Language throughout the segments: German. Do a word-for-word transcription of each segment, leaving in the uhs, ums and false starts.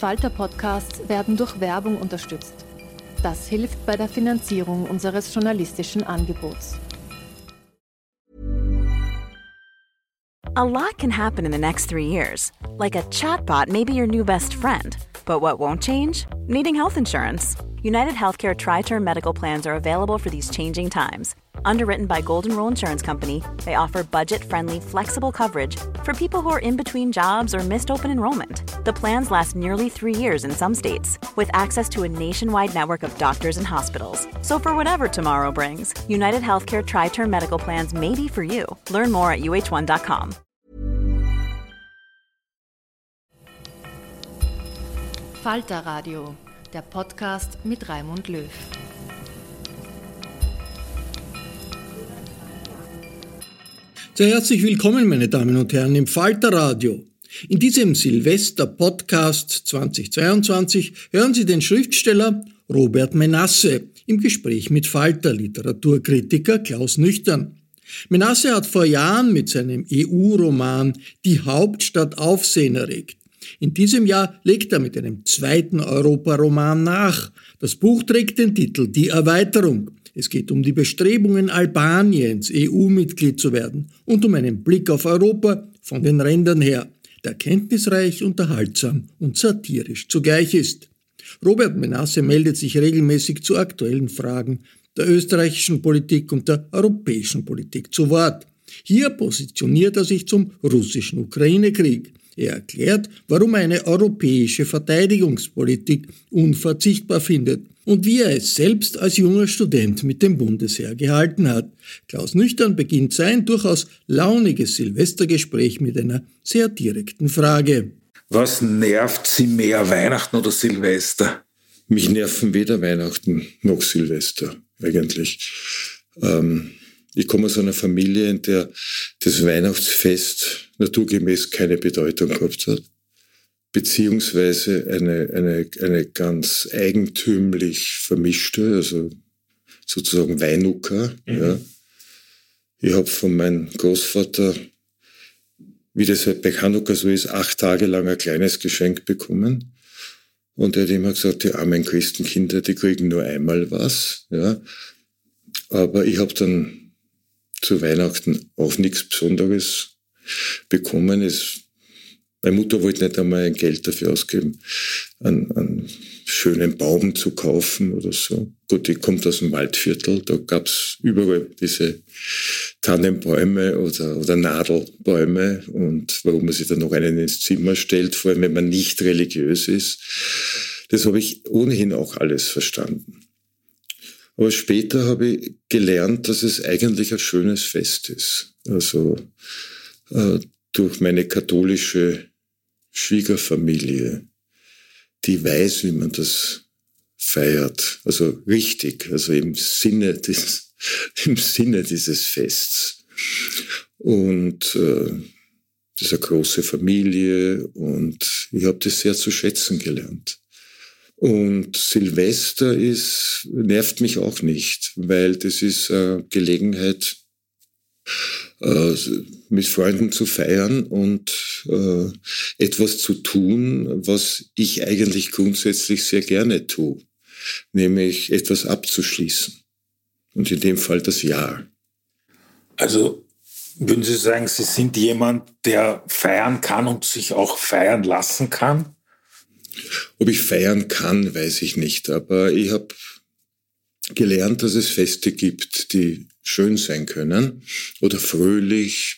Falter-Podcasts werden durch Werbung unterstützt. Das hilft bei der Finanzierung unseres journalistischen Angebots. A lot can happen in the next three years. Like a chatbot may be your new best friend. But what won't change? Needing health insurance. United Healthcare Tri-Term Medical Plans are available for these changing times. Underwritten by Golden Rule Insurance Company, they offer budget-friendly, flexible coverage for people who are in between jobs or missed open enrollment. The plans last nearly three years in some states, with access to a nationwide network of doctors and hospitals. So for whatever tomorrow brings, United Healthcare Tri-Term Medical Plans may be for you. Learn more at U H one dot com. Falter Radio, der Podcast mit Raimund Löw. Sehr herzlich willkommen, meine Damen und Herren, im Falter Radio. In diesem Silvester-Podcast zweitausendzweiundzwanzig hören Sie den Schriftsteller Robert Menasse im Gespräch mit Falter-Literaturkritiker Klaus Nüchtern. Menasse hat vor Jahren mit seinem E U-Roman Die Hauptstadt Aufsehen erregt. In diesem Jahr legt er mit einem zweiten Europaroman nach. Das Buch trägt den Titel Die Erweiterung. Es geht um die Bestrebungen Albaniens, E U-Mitglied zu werden und um einen Blick auf Europa von den Rändern her, der erkenntnisreich, unterhaltsam und satirisch zugleich ist. Robert Menasse meldet sich regelmäßig zu aktuellen Fragen der österreichischen Politik und der europäischen Politik zu Wort. Hier positioniert er sich zum russischen Ukraine-Krieg. Er erklärt, warum er eine europäische Verteidigungspolitik unverzichtbar findet und wie er es selbst als junger Student mit dem Bundesheer gehalten hat. Klaus Nüchtern beginnt sein durchaus launiges Silvestergespräch mit einer sehr direkten Frage. Was nervt Sie mehr, Weihnachten oder Silvester? Mich nerven weder Weihnachten noch Silvester eigentlich. Ähm, ich komme aus einer Familie, in der das Weihnachtsfest naturgemäß keine Bedeutung gehabt hat, beziehungsweise eine, eine, eine ganz eigentümlich vermischte, also sozusagen Weinuka. Mhm. Ja. Ich habe von meinem Großvater, wie das halt bei Chanukka so ist, acht Tage lang ein kleines Geschenk bekommen. Und er hat immer gesagt, die armen Christenkinder, die kriegen nur einmal was. Ja. Aber ich habe dann zu Weihnachten auch nichts Besonderes bekommen. Es, meine Mutter wollte nicht einmal ein Geld dafür ausgeben, einen, einen schönen Baum zu kaufen oder so. Gut, ich komme aus dem Waldviertel, da gab es überall diese Tannenbäume oder, oder Nadelbäume. Und warum man sich dann noch einen ins Zimmer stellt, vor allem wenn man nicht religiös ist, das habe ich ohnehin auch alles verstanden. Aber später habe ich gelernt, dass es eigentlich ein schönes Fest ist. Also äh, durch meine katholische Schwiegerfamilie, die weiß, wie man das feiert. Also richtig, also im Sinne des, im Sinne dieses Fests. Und äh, das ist eine große Familie und ich habe das sehr zu schätzen gelernt. Und Silvester ist, nervt mich auch nicht, weil das ist eine Gelegenheit, äh, mit Freunden zu feiern und äh, etwas zu tun, was ich eigentlich grundsätzlich sehr gerne tue, nämlich etwas abzuschließen. Und in dem Fall das Jahr. Also würden Sie sagen, Sie sind jemand, der feiern kann und sich auch feiern lassen kann? Ob ich feiern kann, weiß ich nicht. Aber ich habe gelernt, dass es Feste gibt, die schön sein können oder fröhlich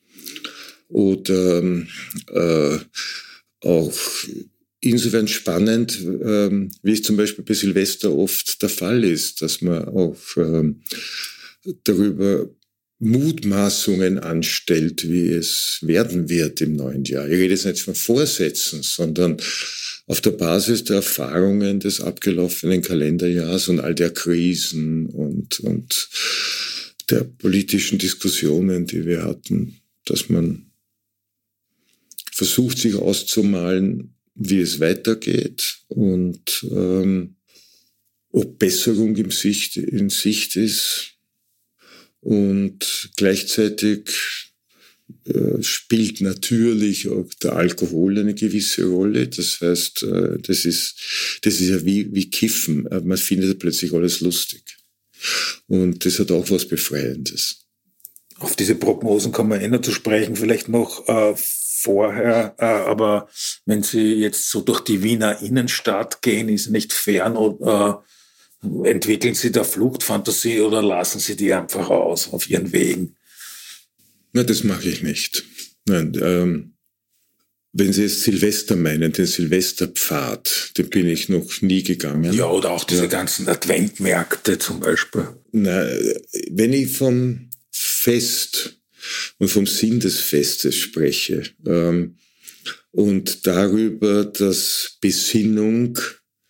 oder äh, auch insofern spannend, äh, wie es zum Beispiel bei Silvester oft der Fall ist, dass man auch äh, darüber Mutmaßungen anstellt, wie es werden wird im neuen Jahr. Ich rede jetzt nicht von Vorsätzen, sondern auf der Basis der Erfahrungen des abgelaufenen Kalenderjahres und all der Krisen und, und der politischen Diskussionen, die wir hatten, dass man versucht, sich auszumalen, wie es weitergeht und ähm, ob Besserung in Sicht, in Sicht ist und gleichzeitig äh, spielt natürlich auch der Alkohol eine gewisse Rolle. Das heißt, äh, das ist, das ist ja wie, wie Kiffen. Man findet plötzlich alles lustig. Und das hat auch was Befreiendes. Auf diese Prognosen kommen wir eh noch zu sprechen, vielleicht noch äh, vorher, äh, aber wenn Sie jetzt so durch die Wiener Innenstadt gehen, ist nicht fern, oder äh, entwickeln Sie da Fluchtfantasie oder lassen Sie die einfach aus auf Ihren Wegen? Na, das mache ich nicht. Nein, ähm, wenn Sie jetzt Silvester meinen, den Silvesterpfad, den bin ich noch nie gegangen. Ja, oder auch diese ja. ganzen Adventmärkte zum Beispiel. Na, wenn ich vom Fest und vom Sinn des Festes spreche ähm, und darüber, dass Besinnung,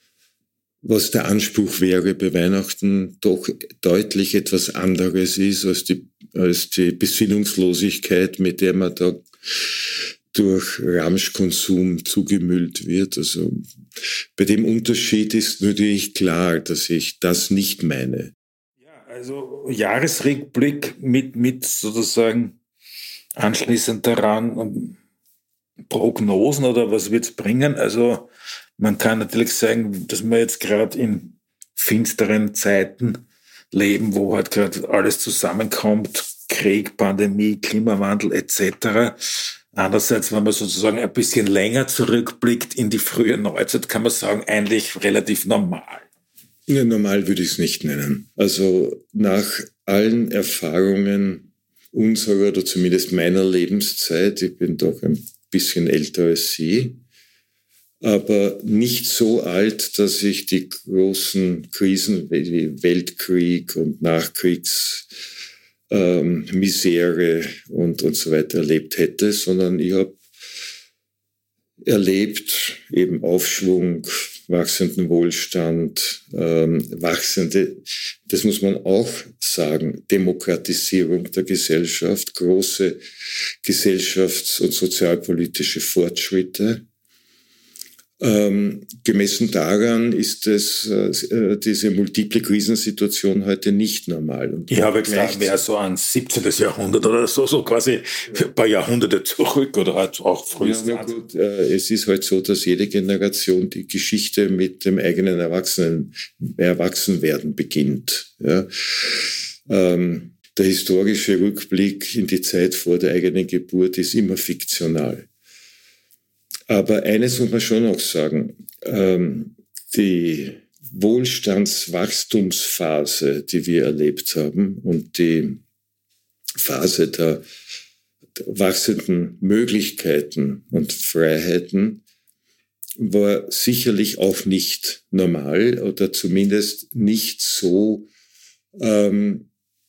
was der Anspruch wäre bei Weihnachten, doch deutlich etwas anderes ist als die, als die Besinnungslosigkeit, mit der man da durch Ramschkonsum zugemüllt wird. Also bei dem Unterschied ist natürlich klar, dass ich das nicht meine. Ja, also Jahresrückblick mit, mit sozusagen anschließend daran Prognosen oder was wird es bringen? Also man kann natürlich sagen, dass wir jetzt gerade in finsteren Zeiten leben, wo halt gerade alles zusammenkommt, Krieg, Pandemie, Klimawandel et cetera. Andererseits, wenn man sozusagen ein bisschen länger zurückblickt in die frühe Neuzeit, kann man sagen, eigentlich relativ normal. Ja, normal würde ich es nicht nennen. Also nach allen Erfahrungen unserer oder zumindest meiner Lebenszeit, ich bin doch ein bisschen älter als Sie, aber nicht so alt, dass ich die großen Krisen wie Weltkrieg und Nachkriegs Ähm, Misere und, und so weiter erlebt hätte, sondern ich habe erlebt eben Aufschwung, wachsenden Wohlstand, ähm, wachsende, das muss man auch sagen, Demokratisierung der Gesellschaft, große gesellschafts- und sozialpolitische Fortschritte. Ähm, gemessen daran ist es, äh, diese multiple Krisensituation heute nicht normal. Und ich habe gesagt, wäre so ein siebzehnten. Jahrhundert oder so, so quasi ein paar Jahrhunderte zurück oder halt auch frühestens. Ja, gut, äh, es ist halt so, dass jede Generation die Geschichte mit dem eigenen Erwachsenen, Erwachsenwerden beginnt. Ja. Ähm, der historische Rückblick in die Zeit vor der eigenen Geburt ist immer fiktional. Aber eines muss man schon auch sagen, ähm, die Wohlstandswachstumsphase, die wir erlebt haben und die Phase der, der wachsenden Möglichkeiten und Freiheiten war sicherlich auch nicht normal oder zumindest nicht so ähm,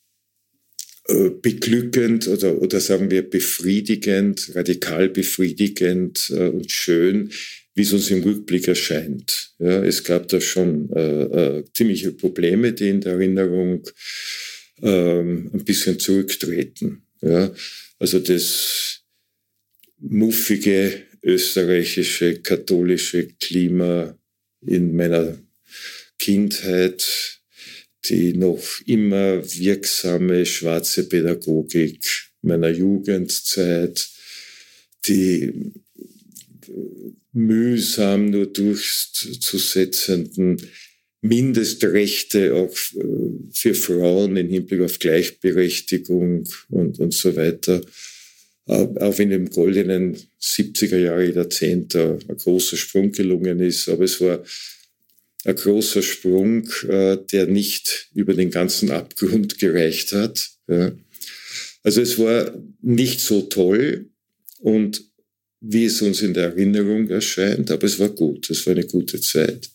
beglückend oder, oder sagen wir befriedigend, radikal befriedigend äh, und schön, wie es uns im Rückblick erscheint. Ja, es gab da schon äh, äh, ziemliche Probleme, die in der Erinnerung äh, ein bisschen zurücktreten. Ja, also das muffige österreichische katholische Klima in meiner Kindheit, die noch immer wirksame schwarze Pädagogik meiner Jugendzeit, die mühsam nur durchzusetzenden Mindestrechte auch für Frauen im Hinblick auf Gleichberechtigung und, und so weiter. Auch in dem goldenen siebziger Jahre Jahrzehnt ein großer Sprung gelungen ist, aber es war ein großer Sprung, äh, der nicht über den ganzen Abgrund gereicht hat. Ja. Also es war nicht so toll und wie es uns in der Erinnerung erscheint, aber es war gut, es war eine gute Zeit.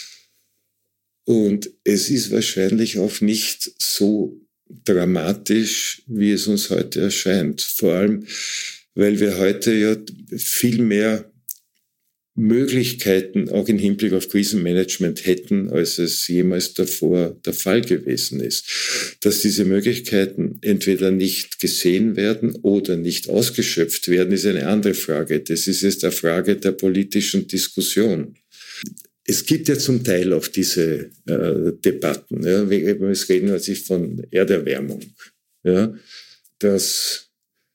Und es ist wahrscheinlich auch nicht so dramatisch, wie es uns heute erscheint. Vor allem, weil wir heute ja viel mehr Möglichkeiten auch im Hinblick auf Krisenmanagement hätten, als es jemals davor der Fall gewesen ist. Dass diese Möglichkeiten entweder nicht gesehen werden oder nicht ausgeschöpft werden, ist eine andere Frage. Das ist jetzt eine Frage der politischen Diskussion. Es gibt ja zum Teil auch diese äh, Debatten. Ja, es reden wir sich von Erderwärmung. Ja, dass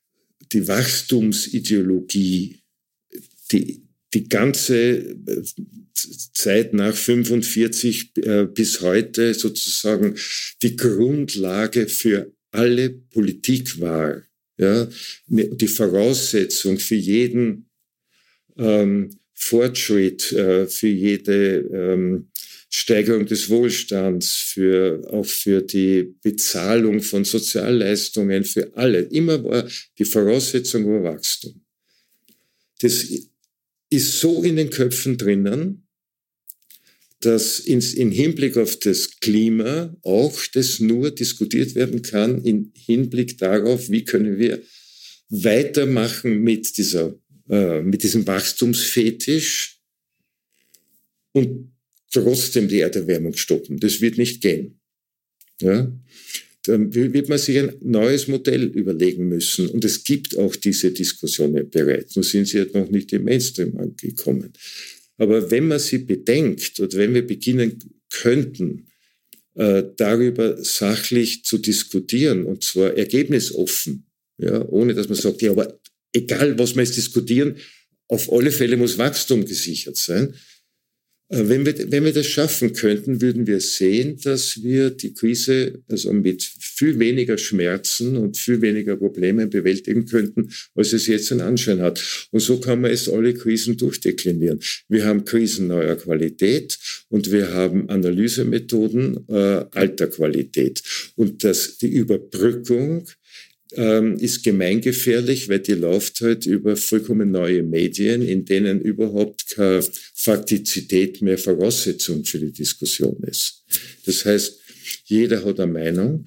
die Wachstumsideologie, die, die ganze Zeit nach fünfundvierzig äh, bis heute sozusagen die Grundlage für alle Politik war. Ja, die Voraussetzung für jeden ähm, Fortschritt, äh, für jede ähm, Steigerung des Wohlstands, für, auch für die Bezahlung von Sozialleistungen, für alle. Immer war die Voraussetzung war Wachstum. Das ist so in den Köpfen drinnen, dass ins, im Hinblick auf das Klima auch das nur diskutiert werden kann, im Hinblick darauf, wie können wir weitermachen mit dieser, äh, mit diesem Wachstumsfetisch und trotzdem die Erderwärmung stoppen. Das wird nicht gehen. Ja? Dann wird man sich ein neues Modell überlegen müssen. Und es gibt auch diese Diskussionen bereits. Nur sind sie halt noch nicht im Mainstream angekommen. Aber wenn man sie bedenkt oder wenn wir beginnen könnten, äh, darüber sachlich zu diskutieren, und zwar ergebnisoffen, ja, ohne dass man sagt, ja, aber egal, was wir jetzt diskutieren, auf alle Fälle muss Wachstum gesichert sein. Äh, wenn wir, wenn wir das schaffen könnten, würden wir sehen, dass wir die Krise also mit viel weniger Schmerzen und viel weniger Problemen bewältigen könnten, als es jetzt einen Anschein hat. Und so kann man jetzt alle Krisen durchdeklinieren. Wir haben Krisen neuer Qualität und wir haben Analysemethoden äh, alter Qualität. Und das, die Überbrückung ähm, ist gemeingefährlich, weil die läuft halt über vollkommen neue Medien, in denen überhaupt keine Faktizität mehr Voraussetzung für die Diskussion ist. Das heißt, jeder hat eine Meinung,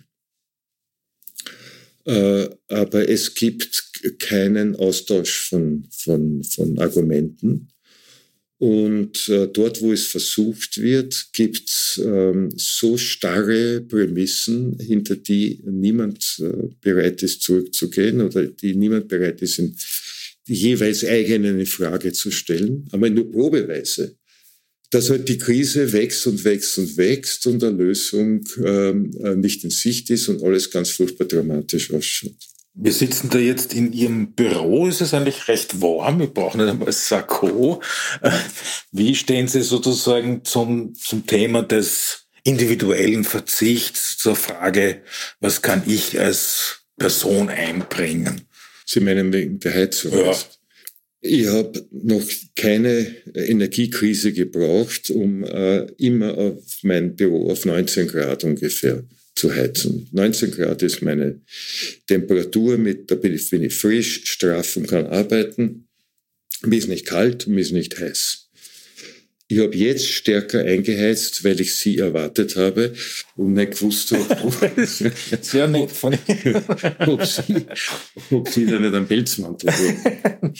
äh, aber es gibt keinen Austausch von, von, von Argumenten. Und äh, dort, wo es versucht wird, gibt es ähm, so starre Prämissen, hinter die niemand äh, bereit ist, zurückzugehen oder die niemand bereit ist, in die jeweils eigenen in Frage zu stellen, aber nur probeweise, dass halt die Krise wächst und wächst und wächst und eine Lösung ähm, nicht in Sicht ist und alles ganz furchtbar dramatisch ausschaut. Wir sitzen da jetzt in Ihrem Büro, es ist eigentlich recht warm, wir brauchen nicht einmal Sakko. Wie stehen Sie sozusagen zum, zum Thema des individuellen Verzichts, zur Frage, was kann ich als Person einbringen? Sie meinen wegen der Heizung? Ja. Ich habe noch keine Energiekrise gebraucht, um äh, immer auf mein Büro auf neunzehn Grad ungefähr zu heizen. neunzehn Grad ist meine Temperatur, mit, da bin ich, bin ich frisch, straff und kann arbeiten. Mir ist nicht kalt, mir ist nicht heiß. Ich habe jetzt stärker eingeheizt, weil ich Sie erwartet habe und nicht gewusst habe, sehr nett von Ihnen. ob, Sie, ob Sie da nicht einen Pelzmantel haben.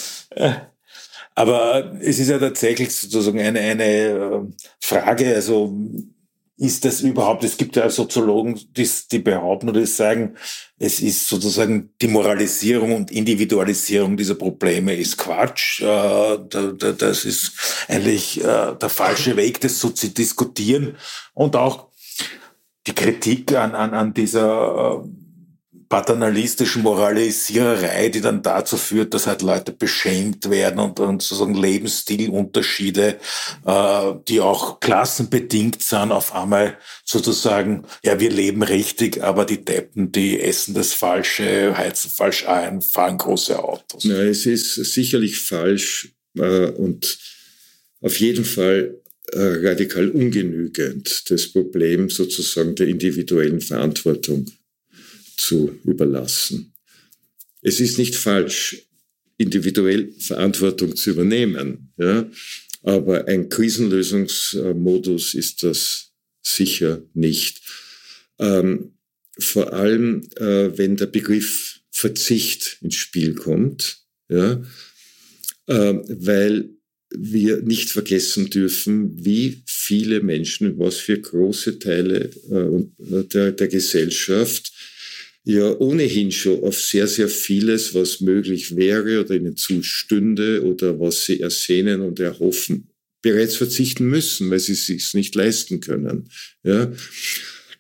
Aber es ist ja tatsächlich sozusagen eine, eine Frage, also ist das überhaupt, es gibt ja Soziologen, die, die behaupten oder die sagen, es ist sozusagen die Moralisierung und Individualisierung dieser Probleme ist Quatsch. Das ist eigentlich der falsche Weg, das so zu diskutieren. Und auch die Kritik an, an, an dieser paternalistischen Moralisiererei, die dann dazu führt, dass halt Leute beschämt werden und, und sozusagen Lebensstilunterschiede, äh, die auch klassenbedingt sind, auf einmal sozusagen, ja, wir leben richtig, aber die Deppen, die essen das Falsche, heizen falsch ein, fahren große Autos. Ja, es ist sicherlich falsch äh, und auf jeden Fall äh, radikal ungenügend, das Problem sozusagen der individuellen Verantwortung zu überlassen. Es ist nicht falsch, individuell Verantwortung zu übernehmen, ja, aber ein Krisenlösungsmodus ist das sicher nicht. Ähm, vor allem, äh, wenn der Begriff Verzicht ins Spiel kommt, ja, äh, weil wir nicht vergessen dürfen, wie viele Menschen, was für große Teile äh, der, der Gesellschaft ja ohnehin schon auf sehr, sehr vieles, was möglich wäre oder ihnen zustünde oder was sie ersehnen und erhoffen, bereits verzichten müssen, weil sie es sich nicht leisten können. Ja?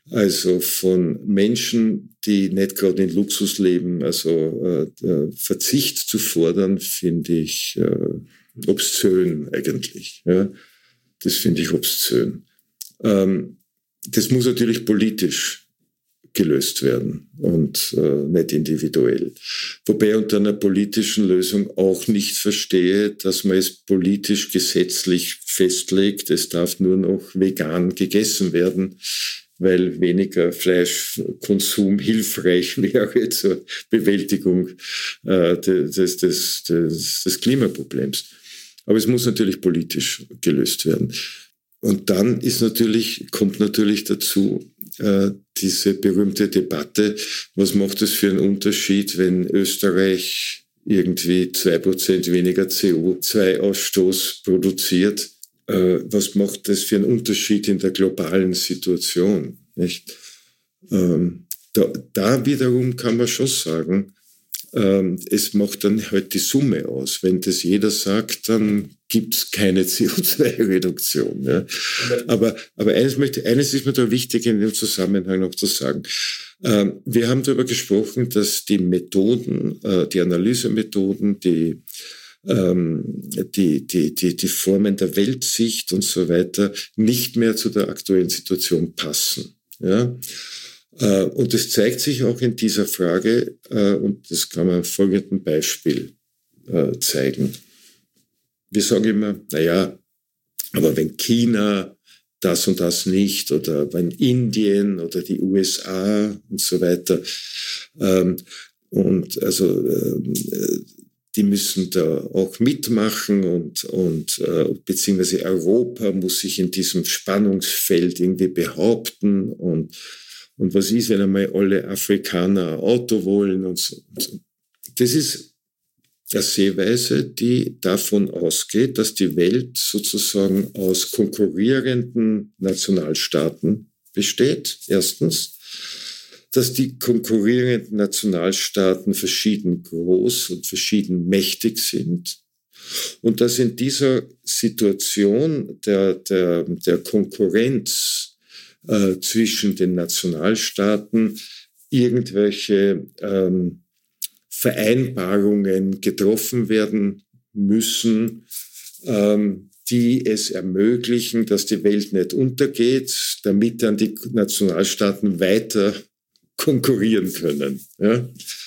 Also von Menschen, die nicht gerade in Luxus leben, also äh, Verzicht zu fordern, finde ich äh, obszön eigentlich. Ja? Das finde ich obszön. Ähm, das muss natürlich politisch gelöst werden und äh, nicht individuell. Wobei ich unter einer politischen Lösung auch nicht verstehe, dass man es politisch gesetzlich festlegt, es darf nur noch vegan gegessen werden, weil weniger Fleischkonsum hilfreich wäre zur Bewältigung äh, des, des, des, des Klimaproblems. Aber es muss natürlich politisch gelöst werden. Und dann ist natürlich, kommt natürlich dazu, äh, diese berühmte Debatte, was macht es für einen Unterschied, wenn Österreich irgendwie zwei Prozent weniger C O zwei Ausstoß produziert? Äh, was macht das für einen Unterschied in der globalen Situation? Nicht? Ähm, da, da wiederum kann man schon sagen, ähm, es macht dann halt die Summe aus. Wenn das jeder sagt, dann gibt es keine C O zwei Reduktion. Ja. Aber, aber eines, möchte, eines ist mir da wichtig in dem Zusammenhang noch zu sagen. Ähm, wir haben darüber gesprochen, dass die Methoden, äh, die Analysemethoden, die, ähm, die, die, die, die Formen der Weltsicht und so weiter nicht mehr zu der aktuellen Situation passen. Ja. Äh, und das zeigt sich auch in dieser Frage, äh, und das kann man am folgenden Beispiel äh, zeigen. Wir sagen immer, naja, aber wenn China das und das nicht oder wenn Indien oder die U S A und so weiter, ähm, und also äh, die müssen da auch mitmachen und, und äh, beziehungsweise Europa muss sich in diesem Spannungsfeld irgendwie behaupten und, und was ist, wenn einmal alle Afrikaner ein Auto wollen und so. Und so. Das ist eine Sehweise, die davon ausgeht, dass die Welt sozusagen aus konkurrierenden Nationalstaaten besteht, erstens, dass die konkurrierenden Nationalstaaten verschieden groß und verschieden mächtig sind und dass in dieser Situation der, der, der Konkurrenz äh, zwischen den Nationalstaaten irgendwelche ähm, Vereinbarungen getroffen werden müssen, ähm, die es ermöglichen, dass die Welt nicht untergeht, damit dann die Nationalstaaten weiter konkurrieren können. Ja?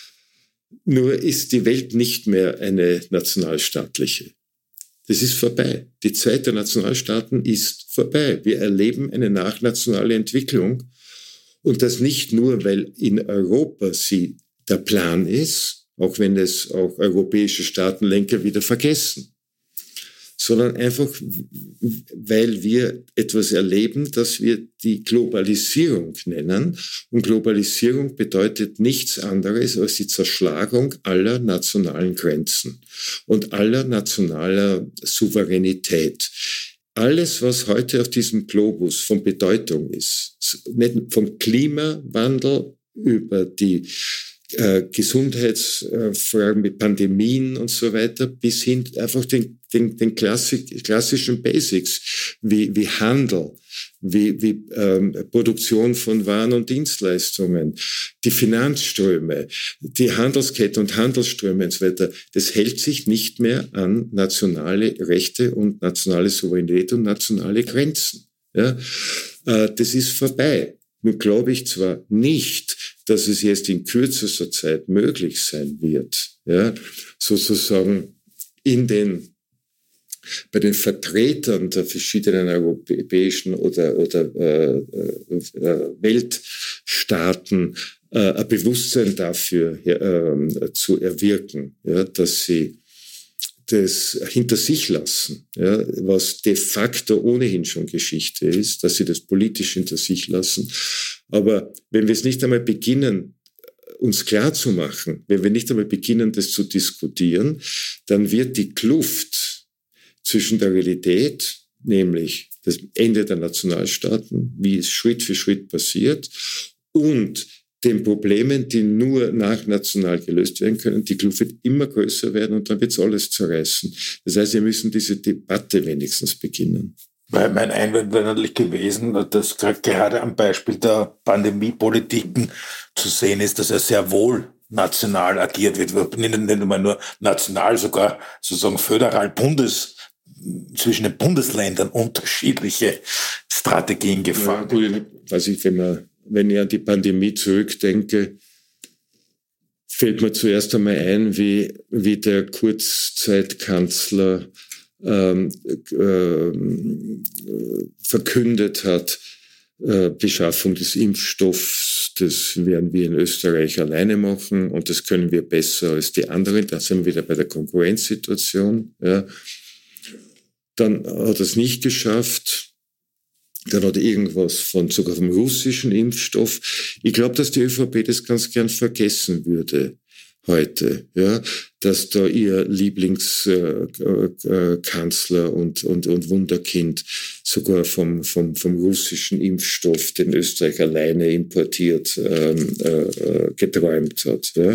Nur ist die Welt nicht mehr eine nationalstaatliche. Das ist vorbei. Die Zeit der Nationalstaaten ist vorbei. Wir erleben eine nachnationale Entwicklung und das nicht nur, weil in Europa sie der Plan ist, auch wenn es auch europäische Staatenlenker wieder vergessen, sondern einfach, weil wir etwas erleben, das wir die Globalisierung nennen. Und Globalisierung bedeutet nichts anderes als die Zerschlagung aller nationalen Grenzen und aller nationaler Souveränität. Alles, was heute auf diesem Globus von Bedeutung ist, vom Klimawandel über die Äh, Gesundheitsfragen mit Pandemien und so weiter, bis hin einfach den, den, den Klassik, klassischen Basics, wie, wie Handel, wie, wie ähm, Produktion von Waren und Dienstleistungen, die Finanzströme, die Handelskette und Handelsströme und so weiter. Das hält sich nicht mehr an nationale Rechte und nationale Souveränität und nationale Grenzen. Ja? Äh, das ist vorbei. Nun glaube ich zwar nicht, dass es jetzt in kürzester Zeit möglich sein wird, ja, sozusagen in den, bei den Vertretern der verschiedenen europäischen oder, oder äh, äh, Weltstaaten äh, ein Bewusstsein dafür äh, zu erwirken, ja, dass sie das hinter sich lassen, ja, was de facto ohnehin schon Geschichte ist, dass sie das politisch hinter sich lassen. Aber wenn wir es nicht einmal beginnen, uns klarzumachen, wenn wir nicht einmal beginnen, das zu diskutieren, dann wird die Kluft zwischen der Realität, nämlich das Ende der Nationalstaaten, wie es Schritt für Schritt passiert, und den Problemen, die nur nachnational gelöst werden können, die Kluft wird immer größer werden und dann wird es alles zerreißen. Das heißt, wir müssen diese Debatte wenigstens beginnen. Weil mein Einwand wäre natürlich gewesen, dass gerade am Beispiel der Pandemiepolitiken zu sehen ist, dass er sehr wohl national agiert wird. Nicht einmal nur national, sogar sozusagen föderal, Bundes, zwischen den Bundesländern unterschiedliche Strategien gefahren. Ja, gut, also ich, wenn, man, wenn ich an die Pandemie zurückdenke, fällt mir zuerst einmal ein, wie, wie der Kurzzeitkanzler ähm, äh, verkündet hat, äh, Beschaffung des Impfstoffs, das werden wir in Österreich alleine machen und das können wir besser als die anderen. Da sind wir wieder bei der Konkurrenzsituation. Ja. Dann hat er es nicht geschafft. Dann hat er irgendwas von, sogar vom russischen Impfstoff. Ich glaube, dass die ÖVP das ganz gern vergessen würde heute, ja, dass da ihr Lieblingskanzler äh, äh, und, und, und Wunderkind sogar vom, vom, vom russischen Impfstoff, den Österreich alleine importiert, ähm, äh, geträumt hat. Ja.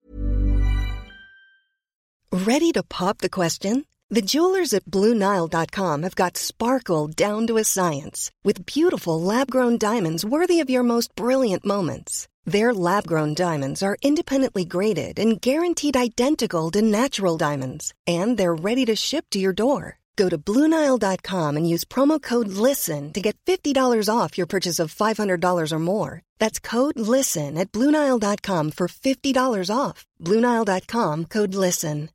Ready to pop the question? The jewelers at Blue Nile dot com have got sparkle down to a science with beautiful lab-grown diamonds worthy of your most brilliant moments. Their lab-grown diamonds are independently graded and guaranteed identical to natural diamonds, and they're ready to ship to your door. Go to Blue Nile dot com and use promo code LISTEN to get fifty dollars off your purchase of five hundred dollars or more. That's code LISTEN at Blue Nile dot com for fifty dollars off. Blue Nile dot com, code LISTEN.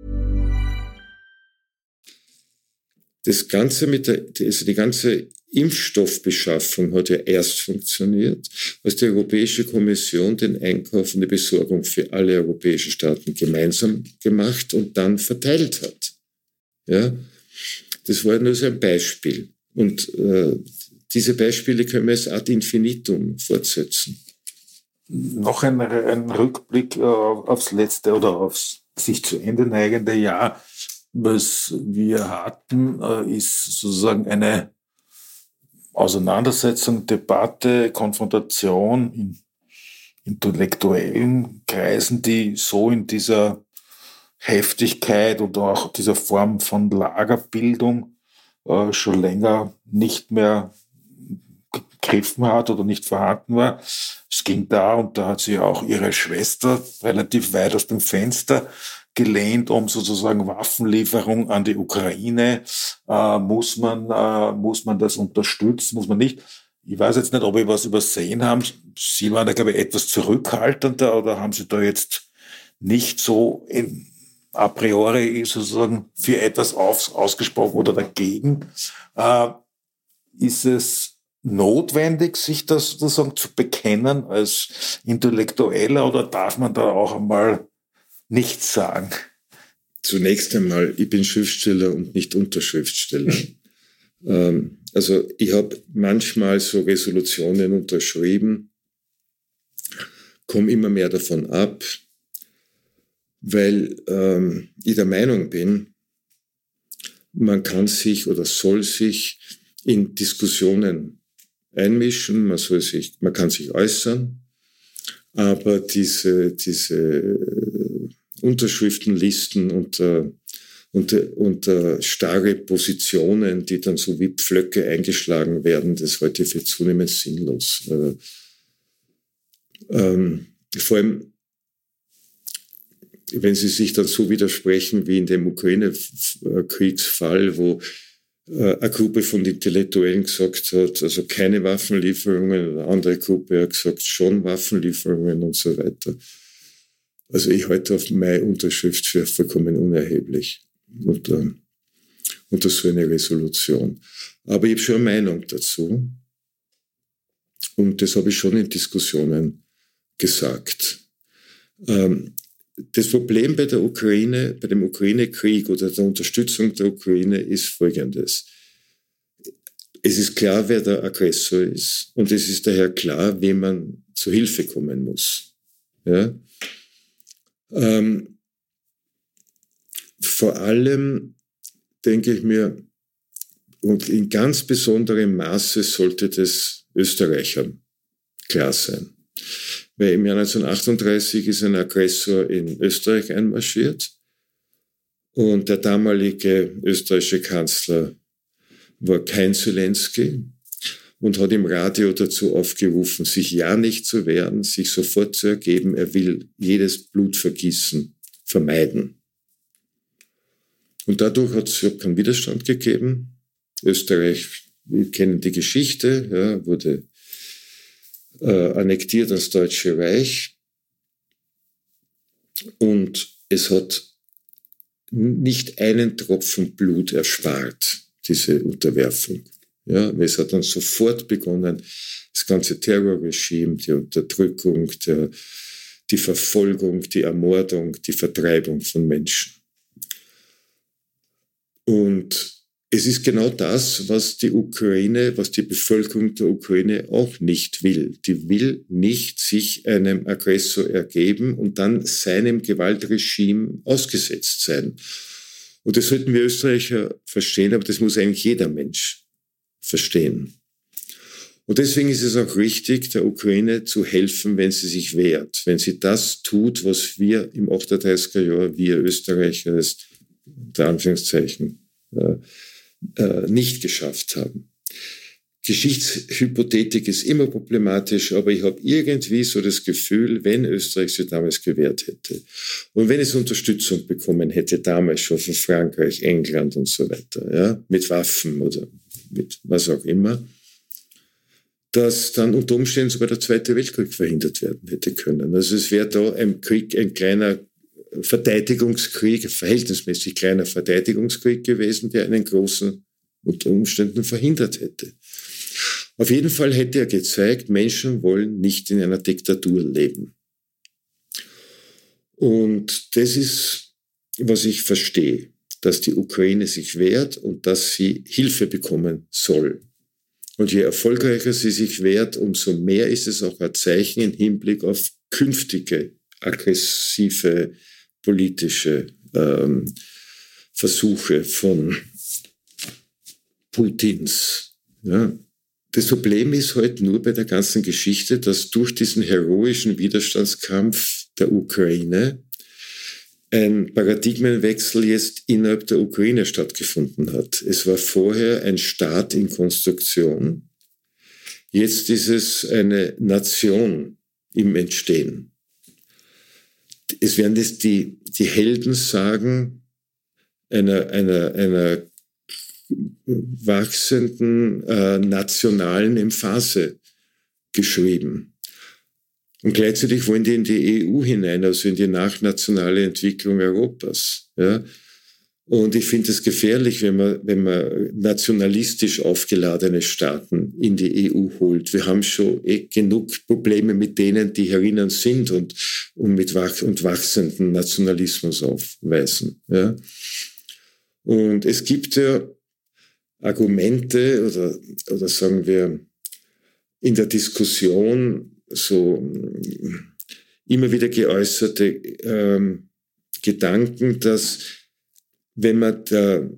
Das Ganze mit der, also die ganze Impfstoffbeschaffung hat ja erst funktioniert, als die Europäische Kommission den Einkauf und die Besorgung für alle europäischen Staaten gemeinsam gemacht und dann verteilt hat. Ja, das war nur so ein Beispiel. Und äh, diese Beispiele können wir als ad infinitum fortsetzen. Noch ein, ein Rückblick äh, aufs letzte oder aufs sich zu Ende neigende Jahr. Was wir hatten, ist sozusagen eine Auseinandersetzung, Debatte, Konfrontation in intellektuellen Kreisen, die so in dieser Heftigkeit und auch dieser Form von Lagerbildung äh, schon länger nicht mehr gegriffen hat oder nicht vorhanden war. Es ging da, und da hat sie auch ihre Schwester relativ weit aus dem Fenster gelehnt, um sozusagen Waffenlieferung an die Ukraine. Äh, muss man, äh, muss man das unterstützen, muss man nicht? Ich weiß jetzt nicht, ob wir was übersehen haben. Sie waren da, glaube ich, etwas zurückhaltender, oder haben Sie da jetzt nicht so in, a priori sozusagen für etwas aus, ausgesprochen oder dagegen? Äh, ist es notwendig, sich das sozusagen zu bekennen als Intellektueller, oder darf man da auch einmal nichts sagen? Zunächst einmal, ich bin Schriftsteller und nicht Unterschriftsteller. ähm, also ich habe manchmal so Resolutionen unterschrieben, komme immer mehr davon ab, weil ähm, ich der Meinung bin, man kann sich oder soll sich in Diskussionen einmischen, man soll sich, man kann sich äußern, aber diese, diese Unterschriftenlisten und, und, und starre Positionen, die dann so wie Pflöcke eingeschlagen werden, das halte ich für zunehmend sinnlos. Ähm, vor allem, wenn sie sich dann so widersprechen wie in dem Ukraine-Kriegsfall, wo eine Gruppe von Intellektuellen gesagt hat, also keine Waffenlieferungen, eine andere Gruppe hat gesagt, schon Waffenlieferungen und so weiter. Also ich halte auf meine Unterschrift für vollkommen unerheblich unter, unter so eine Resolution. Aber ich habe schon eine Meinung dazu, und das habe ich schon in Diskussionen gesagt. Ähm, Das Problem bei der Ukraine, bei dem Ukraine-Krieg oder der Unterstützung der Ukraine ist Folgendes. Es ist klar, wer der Aggressor ist, und es ist daher klar, wem man zu Hilfe kommen muss. Ja? Ähm, vor allem denke ich mir, und in ganz besonderem Maße sollte das Österreichern klar sein. Weil im Jahr neunzehnhundertachtunddreißig ist ein Aggressor in Österreich einmarschiert, und der damalige österreichische Kanzler war kein Zelensky und hat im Radio dazu aufgerufen, sich ja nicht zu wehren, sich sofort zu ergeben. Er will jedes Blutvergießen vermeiden. Und dadurch hat es überhaupt keinen Widerstand gegeben. Österreich, wir kennen die Geschichte, ja, wurde äh, annektiert ans Deutsche Reich. Und es hat nicht einen Tropfen Blut erspart, diese Unterwerfung. Ja, es hat dann sofort begonnen, das ganze Terrorregime, die Unterdrückung, der, die Verfolgung, die Ermordung, die Vertreibung von Menschen. Und es ist genau das, was die Ukraine, was die Bevölkerung der Ukraine auch nicht will. Die will nicht sich einem Aggressor ergeben und dann seinem Gewaltregime ausgesetzt sein. Und das sollten wir Österreicher verstehen, aber das muss eigentlich jeder Mensch verstehen. Und deswegen ist es auch richtig, der Ukraine zu helfen, wenn sie sich wehrt. Wenn sie das tut, was wir im achtunddreißiger Jahr, wir Österreicher, das unter Anführungszeichen, äh, äh, nicht geschafft haben. Geschichtshypothetik ist immer problematisch, aber ich habe irgendwie so das Gefühl, wenn Österreich sich damals gewehrt hätte und wenn es Unterstützung bekommen hätte, damals schon von Frankreich, England und so weiter, ja, mit Waffen oder mit was auch immer, dass dann unter Umständen sogar der Zweite Weltkrieg verhindert werden hätte können. Also es wäre da ein Krieg, ein kleiner Verteidigungskrieg, ein verhältnismäßig kleiner Verteidigungskrieg gewesen, der einen großen unter Umständen verhindert hätte. Auf jeden Fall hätte er gezeigt, Menschen wollen nicht in einer Diktatur leben. Und das ist, was ich verstehe, dass die Ukraine sich wehrt und dass sie Hilfe bekommen soll. Und je erfolgreicher sie sich wehrt, umso mehr ist es auch ein Zeichen im Hinblick auf künftige aggressive politische ähm, Versuche von Putins. Ja. Das Problem ist halt nur bei der ganzen Geschichte, dass durch diesen heroischen Widerstandskampf der Ukraine ein Paradigmenwechsel jetzt innerhalb der Ukraine stattgefunden hat. Es war vorher ein Staat in Konstruktion. Jetzt ist es eine Nation im Entstehen. Es werden das die, die Helden sagen, einer, einer, einer wachsenden äh, nationalen Emphase geschrieben. Und gleichzeitig wollen die in die E U hinein, also in die nachnationale Entwicklung Europas. Ja? Und ich finde es gefährlich, wenn man, wenn man nationalistisch aufgeladene Staaten in die E U holt. Wir haben schon eh genug Probleme mit denen, die herinnen sind und, und mit wach, und wachsenden Nationalismus aufweisen. Ja? Und es gibt ja Argumente oder, oder sagen wir in der Diskussion so immer wieder geäußerte ähm, Gedanken, dass wenn man der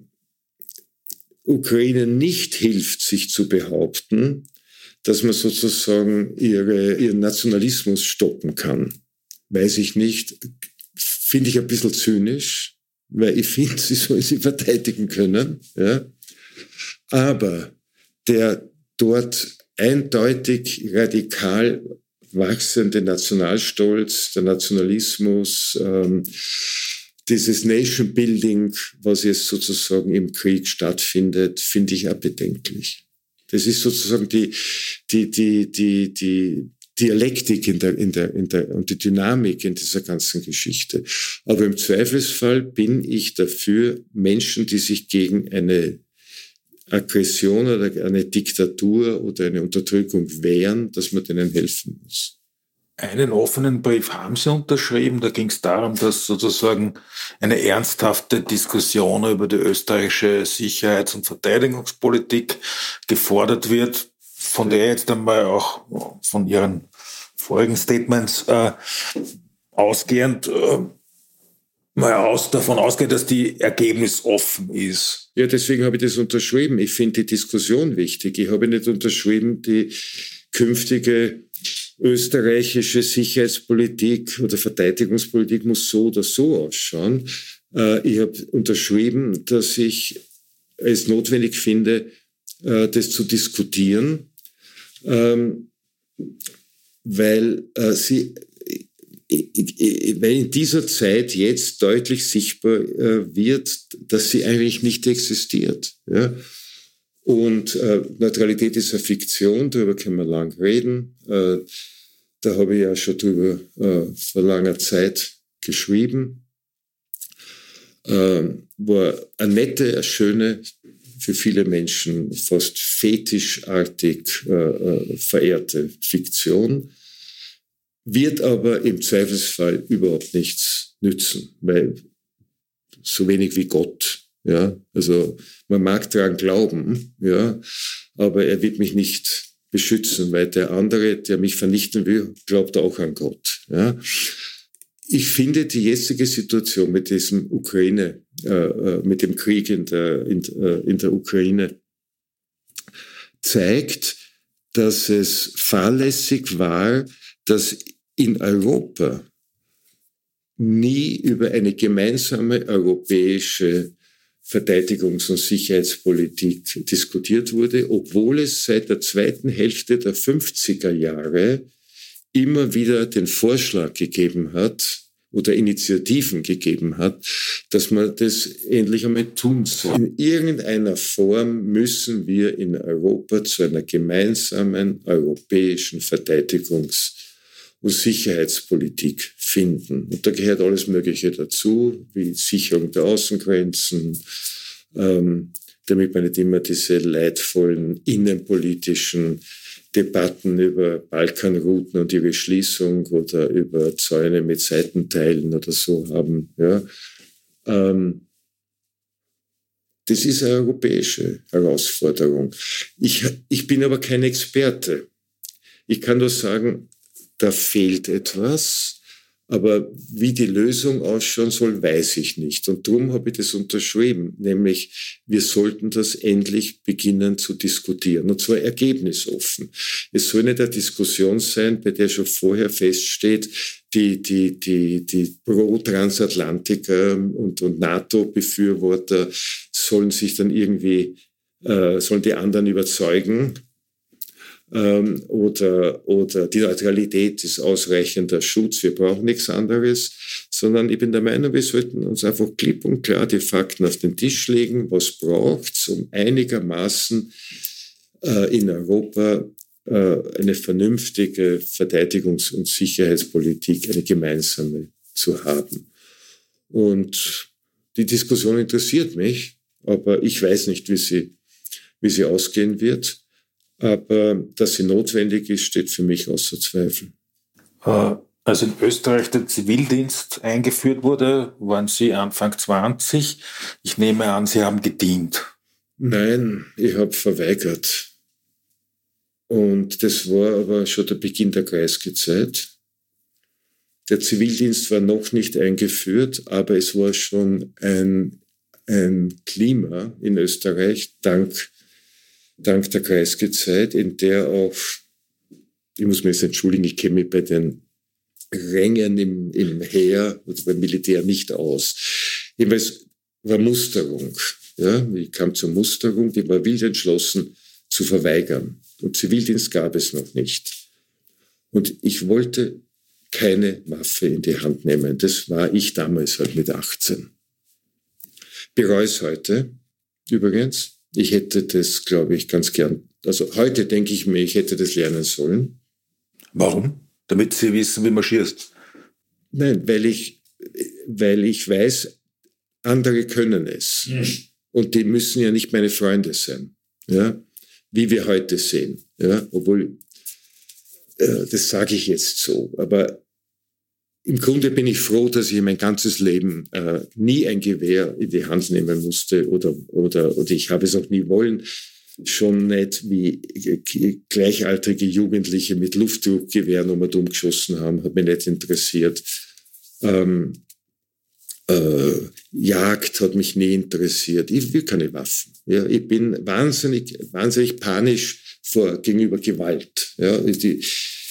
Ukraine nicht hilft, sich zu behaupten, dass man sozusagen ihre, ihren Nationalismus stoppen kann. Weiß ich nicht. Finde ich ein bisschen zynisch, weil ich finde, sie sollen sie verteidigen können. Ja. Aber der dort eindeutig radikal wachsende Nationalstolz, der Nationalismus, ähm, dieses Nation Building, was jetzt sozusagen im Krieg stattfindet, finde ich auch bedenklich. Das ist sozusagen die, die, die, die, die Dialektik in der, in der, in der, und die Dynamik in dieser ganzen Geschichte. Aber im Zweifelsfall bin ich dafür, Menschen, die sich gegen eine Aggression oder eine Diktatur oder eine Unterdrückung wehren, dass man denen helfen muss. Einen offenen Brief haben Sie unterschrieben. Da ging es darum, dass sozusagen eine ernsthafte Diskussion über die österreichische Sicherheits- und Verteidigungspolitik gefordert wird, von der jetzt einmal auch von Ihren vorigen Statements äh, ausgehend äh, mal aus, davon ausgeht, dass die ergebnisoffen ist. Ja, deswegen habe ich das unterschrieben. Ich finde die Diskussion wichtig. Ich habe nicht unterschrieben, die künftige österreichische Sicherheitspolitik oder Verteidigungspolitik muss so oder so ausschauen. Ich habe unterschrieben, dass ich es notwendig finde, äh, das zu diskutieren, ähm, weil äh, sie, weil in dieser Zeit jetzt deutlich sichtbar äh, wird, dass sie eigentlich nicht existiert. Ja? Und äh, Neutralität ist eine Fiktion, darüber können wir lang reden. Äh, da habe ich ja schon drüber äh, vor langer Zeit geschrieben. Äh, war eine nette, eine schöne, für viele Menschen fast fetischartig äh, verehrte Fiktion, wird aber im Zweifelsfall überhaupt nichts nützen, weil so wenig wie Gott, ja, also man mag daran glauben, ja, aber er wird mich nicht beschützen, weil der andere, der mich vernichten will, glaubt auch an Gott, ja. Ich finde die jetzige Situation mit diesem Ukraine, äh, mit dem Krieg in der, in, äh, in der Ukraine zeigt, dass es fahrlässig war, dass in Europa nie über eine gemeinsame europäische Verteidigungs- und Sicherheitspolitik diskutiert wurde, obwohl es seit der zweiten Hälfte der fünfziger Jahre immer wieder den Vorschlag gegeben hat oder Initiativen gegeben hat, dass man das endlich einmal tun soll. In irgendeiner Form müssen wir in Europa zu einer gemeinsamen europäischen Verteidigungs- und Sicherheitspolitik finden. Und da gehört alles Mögliche dazu, wie Sicherung der Außengrenzen, ähm, damit man nicht immer diese leidvollen innenpolitischen Debatten über Balkanrouten und ihre Schließung oder über Zäune mit Seitenteilen oder so haben. Ja. Ähm, das ist eine europäische Herausforderung. Ich, ich bin aber kein Experte. Ich kann nur sagen, da fehlt etwas, aber wie die Lösung ausschauen soll, weiß ich nicht. Und darum habe ich das unterschrieben, nämlich wir sollten das endlich beginnen zu diskutieren, und zwar ergebnisoffen. Es soll nicht eine Diskussion sein, bei der schon vorher feststeht, die, die, die, die Pro-Transatlantiker und, und NATO-Befürworter sollen sich dann irgendwie, äh, sollen die anderen überzeugen, Ähm, oder, oder die Neutralität ist ausreichender Schutz, wir brauchen nichts anderes, sondern ich bin der Meinung, wir sollten uns einfach klipp und klar die Fakten auf den Tisch legen, was braucht's, um einigermaßen äh, in Europa äh, eine vernünftige Verteidigungs- und Sicherheitspolitik, eine gemeinsame zu haben. Und die Diskussion interessiert mich, aber ich weiß nicht, wie sie, wie sie ausgehen wird. Aber dass sie notwendig ist, steht für mich außer Zweifel. Als in Österreich der Zivildienst eingeführt wurde, waren Sie Anfang zwanzig. Ich nehme an, Sie haben gedient. Nein, ich habe verweigert. Und das war aber schon der Beginn der Kreisky-Zeit. Der Zivildienst war noch nicht eingeführt, aber es war schon ein, ein Klima in Österreich, dank dank der Kreisky-Zeit, in der auch, ich muss mich jetzt entschuldigen, ich kenne mich bei den Rängen im, im Heer oder beim Militär nicht aus. Jedenfalls war Musterung. Ja, ich kam zur Musterung, die war wild entschlossen zu verweigern. Und Zivildienst gab es noch nicht. Und ich wollte keine Waffe in die Hand nehmen. Das war ich damals halt mit achtzehn. Bereue es heute, übrigens. Ich hätte das, glaube ich, ganz gern, also heute denke ich mir, ich hätte das lernen sollen. Warum? Damit Sie wissen, wie man schießt. Nein, weil ich, weil ich weiß, andere können es. Mhm. Und die müssen ja nicht meine Freunde sein, ja, wie wir heute sehen. Ja, obwohl, äh, das sage ich jetzt so, aber im Grunde bin ich froh, dass ich mein ganzes Leben äh, nie ein Gewehr in die Hand nehmen musste oder, oder, oder ich habe es auch nie wollen. Schon nicht wie gleichaltrige Jugendliche mit Luftdruckgewehren um und um geschossen haben, hat mich nicht interessiert. Ähm, äh, Jagd hat mich nie interessiert. Ich will keine Waffen. Ja, ich bin wahnsinnig, wahnsinnig panisch vor, gegenüber Gewalt. Ja, die,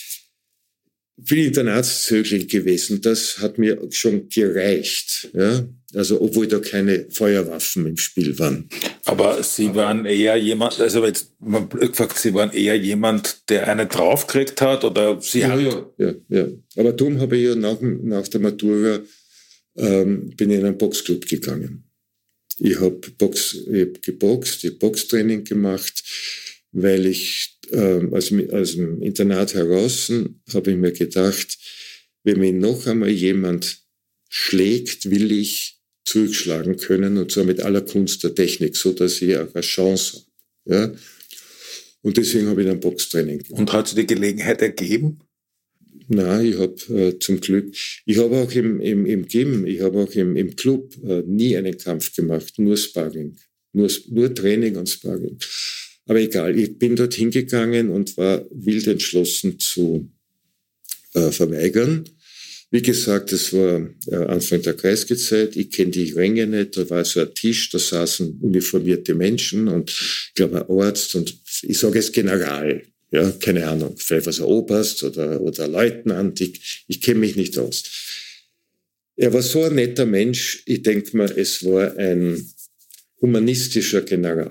Ich bin Internatszögling gewesen, das hat mir schon gereicht, ja. Also, obwohl da keine Feuerwaffen im Spiel waren. Aber Sie waren eher jemand, also jetzt man blöd gefragt, Sie waren eher jemand, der eine draufgekriegt hat oder Sie ja, haben... Ja, ja, ja. Aber darum habe ich ja nach, nach der Matura ähm, bin ich in einen Boxclub gegangen. Ich habe Box, ich hab geboxt, ich habe Boxtraining gemacht, weil ich ähm, aus, aus dem Internat heraus habe ich mir gedacht, wenn mich noch einmal jemand schlägt, will ich zurückschlagen können, und zwar mit aller Kunst der Technik, so dass ich auch eine Chance habe. Ja? Und deswegen habe ich dann Boxtraining gemacht. Und hat sich die Gelegenheit ergeben? Nein, ich habe äh, zum Glück, ich habe auch im, im, im Gym, ich habe auch im, im Club äh, nie einen Kampf gemacht, nur Sparring, nur, nur Training und Sparring. Aber egal, ich bin dort hingegangen und war wild entschlossen zu äh, verweigern. Wie gesagt, das war äh, Anfang der Kreisky-Zeit, ich kenne die Ränge nicht, da war so ein Tisch, da saßen uniformierte Menschen und ich glaube ein Arzt und ich sage jetzt General, ja, keine Ahnung, vielleicht was ein Oberst oder, oder Leutnant, ich, ich kenne mich nicht aus. Er war so ein netter Mensch, ich denke mal, es war ein humanistischer General.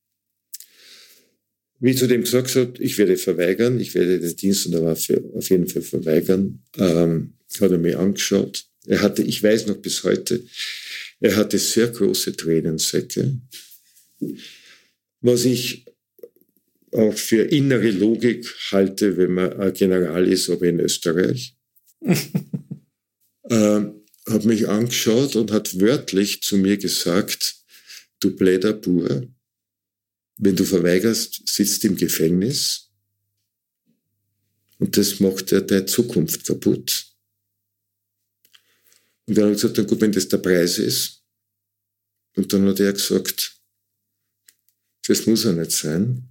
Wie zu dem gesagt hat, ich werde verweigern, ich werde den Dienst an der Waffe auf jeden Fall verweigern, ähm, hat er mir angeschaut. Er hatte, ich weiß noch bis heute, er hatte sehr große Tränensäcke, was ich auch für innere Logik halte, wenn man ein General ist, aber in Österreich. ähm, hat mich angeschaut und hat wörtlich zu mir gesagt, du bläder Bur, wenn du verweigerst, sitzt im Gefängnis und das macht ja deine Zukunft kaputt. Und dann habe ich gesagt, na gut, wenn das der Preis ist. Und dann hat er gesagt, das muss ja nicht sein.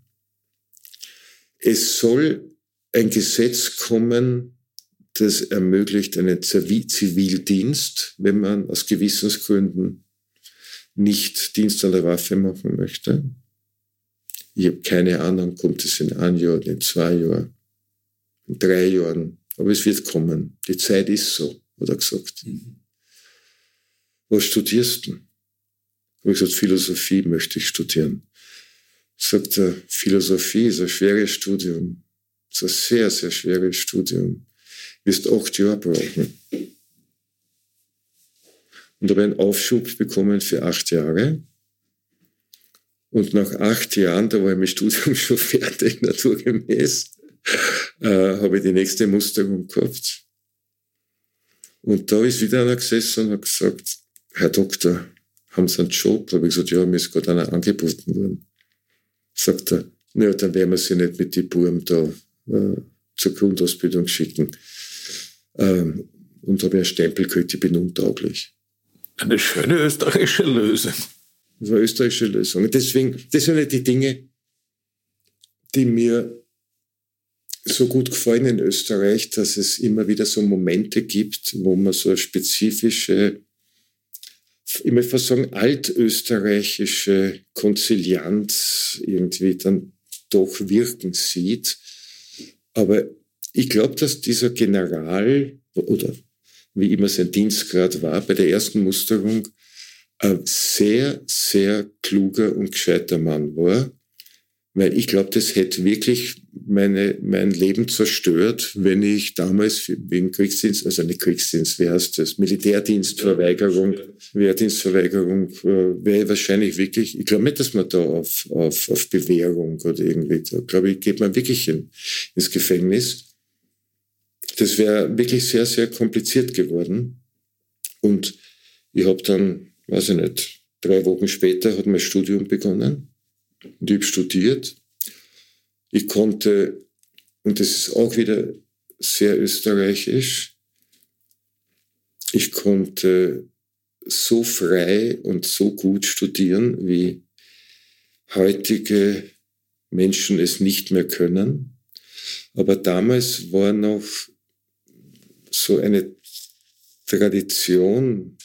Es soll ein Gesetz kommen, das ermöglicht einen Zivildienst, wenn man aus Gewissensgründen nicht Dienst an der Waffe machen möchte. Ich habe keine Ahnung, kommt es in ein Jahr, in zwei Jahren, in drei Jahren. Aber es wird kommen. Die Zeit ist so, hat er gesagt. Mhm. Was studierst du? Habe ich gesagt, Philosophie möchte ich studieren. Sagt er, Philosophie ist ein schweres Studium. Das ist ein sehr, sehr schweres Studium. Du wirst acht Jahre brauchen. Und habe einen Aufschub bekommen für acht Jahre. Und nach acht Jahren, da war ich mit Studium schon fertig, naturgemäß, äh, habe ich die nächste Musterung gehabt. Und da ist wieder einer gesessen und hat gesagt, Herr Doktor, haben Sie einen Job? Da habe ich gesagt, ja, mir ist gerade einer angeboten worden. Sagt er, naja, dann werden wir Sie nicht mit den Buben da äh, zur Grundausbildung schicken. Ähm, und habe einen Stempel gekriegt, ich bin untauglich. Eine schöne österreichische Lösung. Das war eine österreichische Lösung. Und deswegen, das sind nicht die Dinge, die mir so gut gefallen in Österreich, dass es immer wieder so Momente gibt, wo man so eine spezifische, ich möchte fast sagen, altösterreichische Konzilianz irgendwie dann doch wirken sieht. Aber ich glaube, dass dieser General, oder wie immer sein Dienstgrad war, bei der ersten Musterung ein sehr, sehr kluger und gescheiter Mann war, weil ich glaube, das hätte wirklich meine, mein Leben zerstört, wenn ich damals wegen Kriegsdienst, also nicht Kriegsdienst, wie heißt das, Militärdienstverweigerung, Wehrdienstverweigerung, äh, wäre wahrscheinlich wirklich, ich glaube nicht, dass man da auf, auf, auf Bewährung oder irgendwie, da glaube ich, geht man wirklich in, ins Gefängnis. Das wäre wirklich sehr, sehr kompliziert geworden. Und ich habe dann, weiß ich nicht, drei Wochen später hat mein Studium begonnen. Und ich habe studiert. Ich konnte, und das ist auch wieder sehr österreichisch, ich konnte so frei und so gut studieren, wie heutige Menschen es nicht mehr können. Aber damals war noch so eine Tradition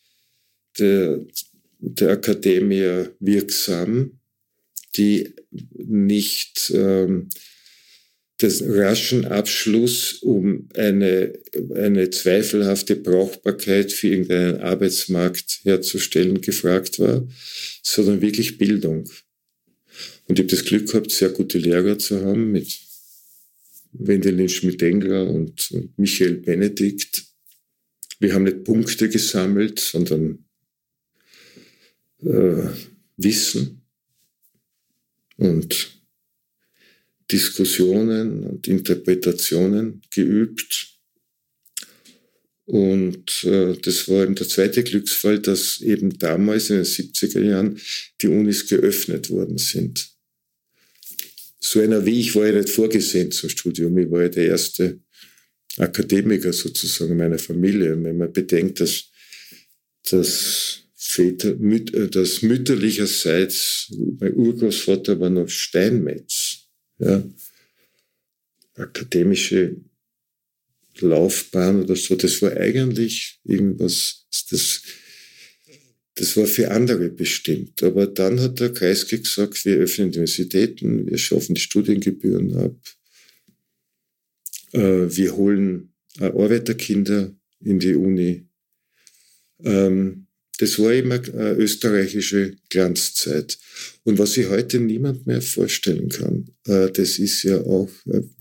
der, der Akademie wirksam, die nicht ähm, des raschen Abschluss, um eine, eine zweifelhafte Brauchbarkeit für irgendeinen Arbeitsmarkt herzustellen, gefragt war, sondern wirklich Bildung. Und ich habe das Glück gehabt, sehr gute Lehrer zu haben mit Wendelin Schmidt-Engler und, und Michael Benedikt. Wir haben nicht Punkte gesammelt, sondern äh, Wissen und Diskussionen und Interpretationen geübt. Und äh, das war eben der zweite Glücksfall, dass eben damals in den siebziger Jahren die Unis geöffnet worden sind. So einer wie ich war ja nicht vorgesehen zum Studium. Ich war ja der erste Akademiker sozusagen meiner Familie. Und wenn man bedenkt, dass, dass, Väter, müt, dass mütterlicherseits, mein Urgroßvater war noch Steinmetz, ja, akademische Laufbahn oder so, das war eigentlich irgendwas, das, das war für andere bestimmt. Aber dann hat der Kreisky gesagt, wir öffnen die Universitäten, wir schaffen die Studiengebühren ab, äh, wir holen äh, Arbeiterkinder in die Uni. Ähm, Das war immer eine österreichische Glanzzeit. Und was sich heute niemand mehr vorstellen kann, das ist ja auch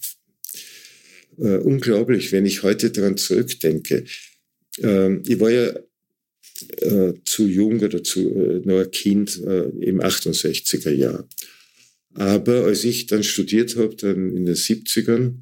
unglaublich, wenn ich heute daran zurückdenke. Ich war ja zu jung oder zu noch ein Kind im achtundsechziger Jahr. Aber als ich dann studiert habe, dann in den siebzigern,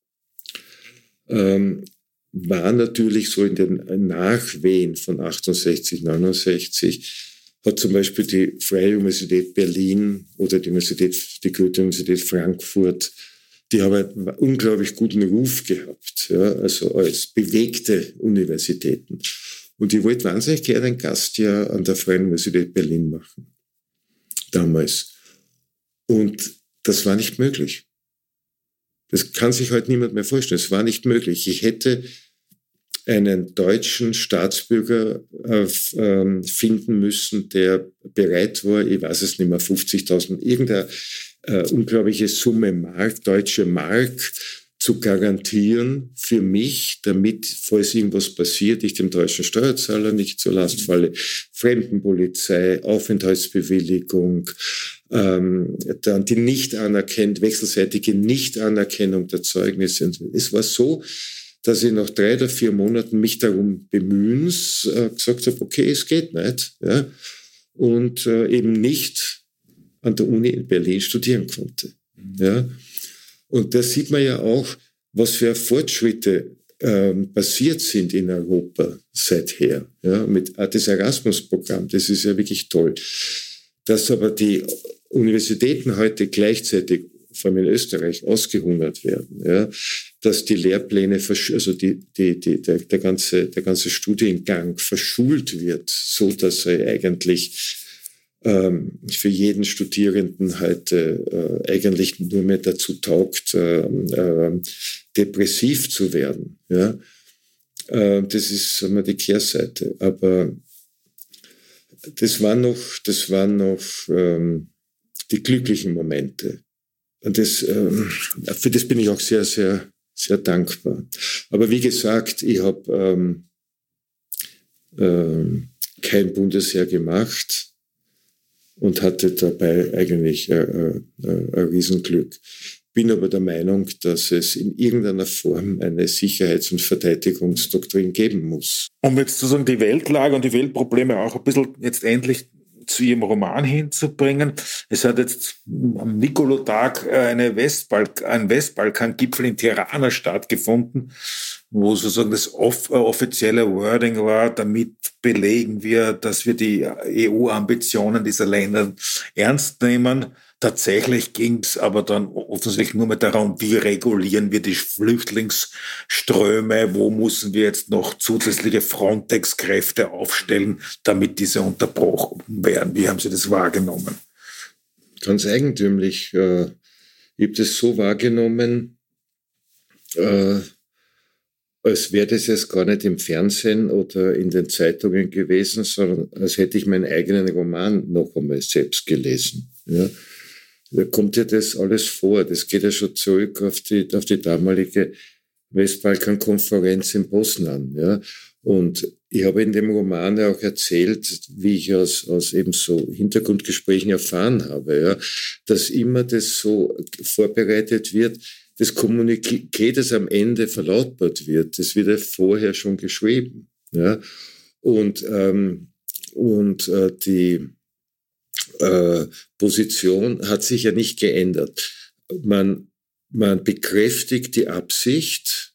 war natürlich so in den Nachwehen von achtundsechzig, neunundsechzig, hat zum Beispiel die Freie Universität Berlin oder die Universität, die Goethe-Universität Frankfurt, die haben einen unglaublich guten Ruf gehabt, ja, also als bewegte Universitäten. Und ich wollte wahnsinnig gerne ein Gastjahr an der Freien Universität Berlin machen, damals. Und das war nicht möglich. Das kann sich heute niemand mehr vorstellen. Es war nicht möglich. Ich hätte einen deutschen Staatsbürger äh, äh, finden müssen, der bereit war, ich weiß es nicht mehr, fünfzigtausend, irgendeine äh, unglaubliche Summe Mark, deutsche Mark zu garantieren für mich, damit, falls irgendwas passiert, ich dem deutschen Steuerzahler nicht zur Last falle. Fremdenpolizei, Aufenthaltsbewilligung, ähm, dann die Nichtanerkennung, wechselseitige Nichtanerkennung der Zeugnisse. Es war so, dass ich nach drei oder vier Monaten mich darum bemühens äh, gesagt habe, okay, es geht nicht, ja, und äh, eben nicht an der Uni in Berlin studieren konnte. Mhm. Ja. Und da sieht man ja auch, was für Fortschritte ähm, passiert sind in Europa seither. Ja, mit das Erasmus-Programm, das ist ja wirklich toll. Dass aber die Universitäten heute gleichzeitig, vor allem in Österreich, ausgehungert werden, ja, dass die Lehrpläne, also die, die, die, der, der, ganze, der ganze Studiengang verschult wird, so dass er eigentlich ähm, für jeden Studierenden heute äh, eigentlich nur mehr dazu taugt, äh, äh, depressiv zu werden. Ja? Äh, das ist, sagen wir, die Kehrseite. Aber das waren noch, das waren noch ähm, die glücklichen Momente. Und das, ähm, für das bin ich auch sehr, sehr, sehr dankbar. Aber wie gesagt, ich habe ähm, ähm, kein Bundesheer gemacht und hatte dabei eigentlich äh, äh, ein Riesenglück. Bin aber der Meinung, dass es in irgendeiner Form eine Sicherheits- und Verteidigungsdoktrin geben muss. Um jetzt sozusagen die Weltlage und die Weltprobleme auch ein bisschen jetzt endlich zu Ihrem Roman hinzubringen. Es hat jetzt am Nikolotag eine Westbalk- ein Westbalkan-Gipfel in Tirana stattgefunden, wo sozusagen das off- offizielle Wording war, damit belegen wir, dass wir die E U-Ambitionen dieser Länder ernst nehmen. Tatsächlich ging es aber dann offensichtlich nur mehr darum, wie regulieren wir die Flüchtlingsströme, wo müssen wir jetzt noch zusätzliche Frontex-Kräfte aufstellen, damit diese unterbrochen werden. Wie haben Sie das wahrgenommen? Ganz eigentümlich. Äh, ich habe das so wahrgenommen, äh, als wäre das jetzt gar nicht im Fernsehen oder in den Zeitungen gewesen, sondern als hätte ich meinen eigenen Roman noch einmal selbst gelesen. Ja. da kommt ja das alles vor. Das geht ja schon zurück auf die, auf die damalige Westbalkan-Konferenz in Bosnien. Ja. Und ich habe in dem Roman ja auch erzählt, wie ich aus, aus eben so Hintergrundgesprächen erfahren habe, ja, dass immer das so vorbereitet wird, das Kommuniqué, das am Ende verlautbart wird, das wird ja vorher schon geschrieben. Ja. Und, ähm, und äh, die äh, Position hat sich ja nicht geändert. Man, man bekräftigt die Absicht,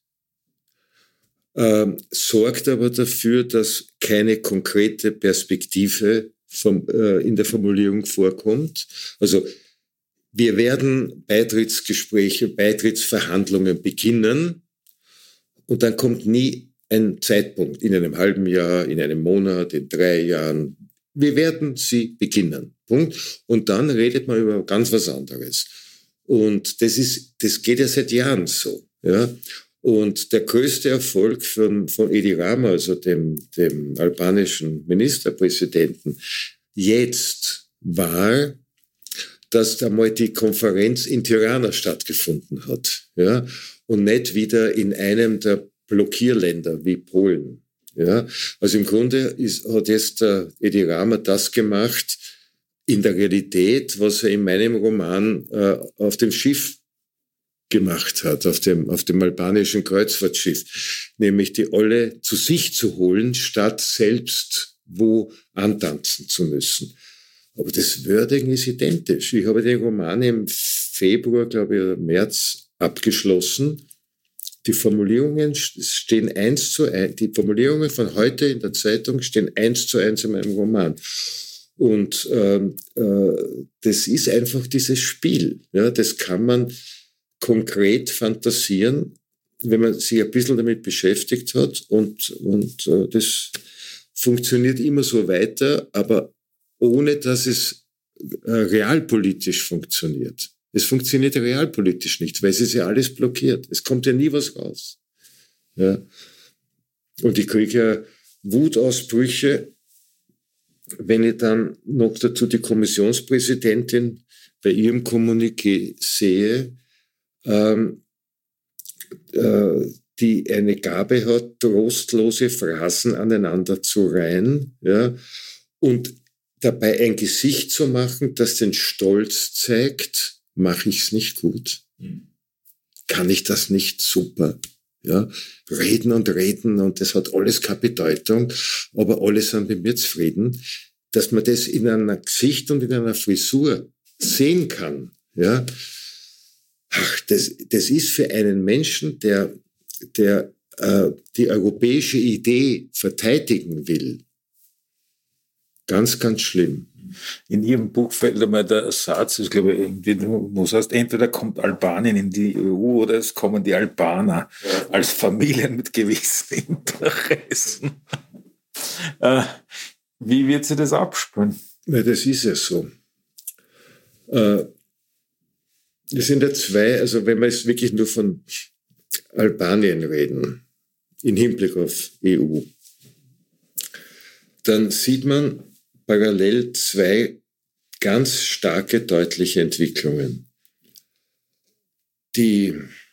ähm, sorgt aber dafür, dass keine konkrete Perspektive vom, äh, in der Formulierung vorkommt. Also wir werden Beitrittsgespräche, Beitrittsverhandlungen beginnen und dann kommt nie ein Zeitpunkt in einem halben Jahr, in einem Monat, in drei Jahren. Wir werden sie beginnen. Punkt. Und dann redet man über ganz was anderes. Und das ist, das geht ja seit Jahren so, ja. Und der größte Erfolg von, von Edi Rama, also dem, dem albanischen Ministerpräsidenten, jetzt war, dass einmal die Konferenz in Tirana stattgefunden hat, ja, und nicht wieder in einem der Blockierländer wie Polen, ja. Also im Grunde ist, hat jetzt der Edi Rama das gemacht, in der Realität, was er in meinem Roman äh, auf dem Schiff gemacht hat, auf dem, auf dem albanischen Kreuzfahrtschiff, nämlich die alle zu sich zu holen, statt selbst wo antanzen zu müssen. Aber das Wording ist identisch. Ich habe den Roman im Februar, glaube ich, oder März abgeschlossen. Die Formulierungen stehen eins zu eins, die Formulierungen von heute in der Zeitung stehen eins zu eins in meinem Roman. Und ähm, äh, das ist einfach dieses Spiel. Ja, das kann man konkret fantasieren, wenn man sich ein bisschen damit beschäftigt hat. Und, und äh, das funktioniert immer so weiter, aber ohne dass es äh, realpolitisch funktioniert. Es funktioniert realpolitisch nicht, weil es ist ja alles blockiert. Es kommt ja nie was raus. Ja. Und ich kriege ja Wutausbrüche, wenn ich dann noch dazu die Kommissionspräsidentin bei ihrem Kommuniqué sehe, ähm, äh, die eine Gabe hat, trostlose Phrasen aneinander zu reihen, ja, und dabei ein Gesicht zu machen, das den Stolz zeigt, mache ich es nicht gut? Kann ich das nicht super? Ja, reden und reden und das hat alles keine Bedeutung, aber alle sind mit mir zufrieden, dass man das in einer Gesicht und in einer Frisur sehen kann. Ja, ach, das, das ist für einen Menschen, der, der äh, die europäische Idee verteidigen will, ganz, ganz schlimm. In Ihrem Buch fällt einmal der Satz, ich glaube, irgendwie, wo es heißt, entweder kommt Albanien in die E U oder es kommen die Albaner ja. als Familien mit gewissen Interessen. Äh, wie wird sie das abspüren? Ja, das ist ja so. Äh, es sind ja zwei, also wenn wir jetzt wirklich nur von Albanien reden, im Hinblick auf E U, dann sieht man parallel zwei ganz starke, deutliche Entwicklungen. Die,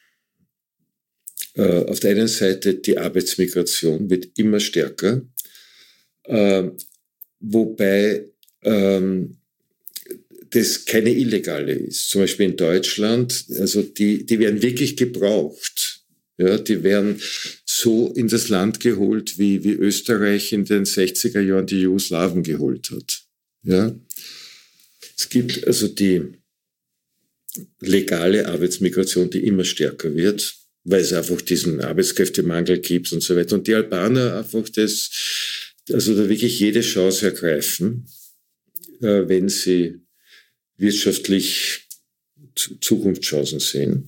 äh, auf der einen Seite die Arbeitsmigration wird immer stärker, äh, wobei ähm, das keine illegale ist. Zum Beispiel in Deutschland, also die, die werden wirklich gebraucht. Ja, die werden so in das Land geholt, wie, wie Österreich in den sechziger Jahren die Jugoslawen geholt hat. Ja. Es gibt also die legale Arbeitsmigration, die immer stärker wird, weil es einfach diesen Arbeitskräftemangel gibt und so weiter. Und die Albaner einfach das, also da wirklich jede Chance ergreifen, äh, wenn sie wirtschaftlich Zukunftschancen sehen.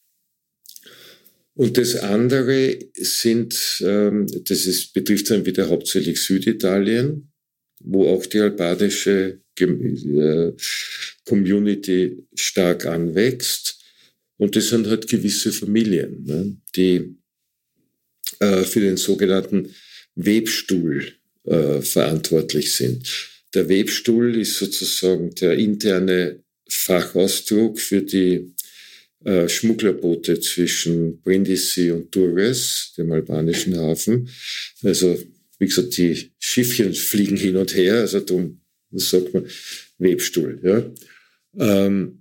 Und das andere sind, ähm, das ist, betrifft dann wieder hauptsächlich Süditalien, wo auch die albanische äh, Community stark anwächst. Und das sind halt gewisse Familien, ne, die äh, für den sogenannten Webstuhl äh, verantwortlich sind. Der Webstuhl ist sozusagen der interne Fachausdruck für die äh, Schmugglerboote zwischen Brindisi und Durres, dem albanischen Hafen. Also, wie gesagt, die Schiffchen fliegen hin und her, also darum, das sagt man, Webstuhl. Ja. Ähm,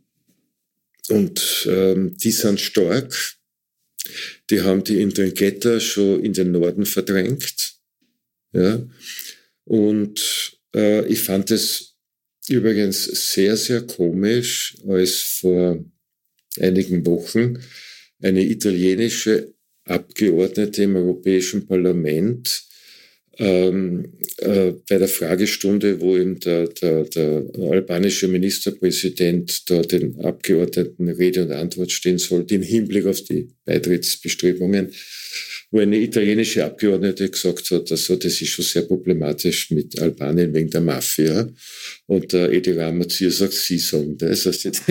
und ähm, die sind stark. Die haben die Ndrangheta schon in den Norden verdrängt. Ja. Und äh, ich fand es übrigens sehr, sehr komisch, als vor einigen Wochen eine italienische Abgeordnete im Europäischen Parlament ähm, äh, bei der Fragestunde, wo eben der, der, der albanische Ministerpräsident da den Abgeordneten Rede und Antwort stehen sollte, im Hinblick auf die Beitrittsbestrebungen, wo eine italienische Abgeordnete gesagt hat, also das ist schon sehr problematisch mit Albanien wegen der Mafia. Und der Edi Rama-Zia sagt, Sie sagen das.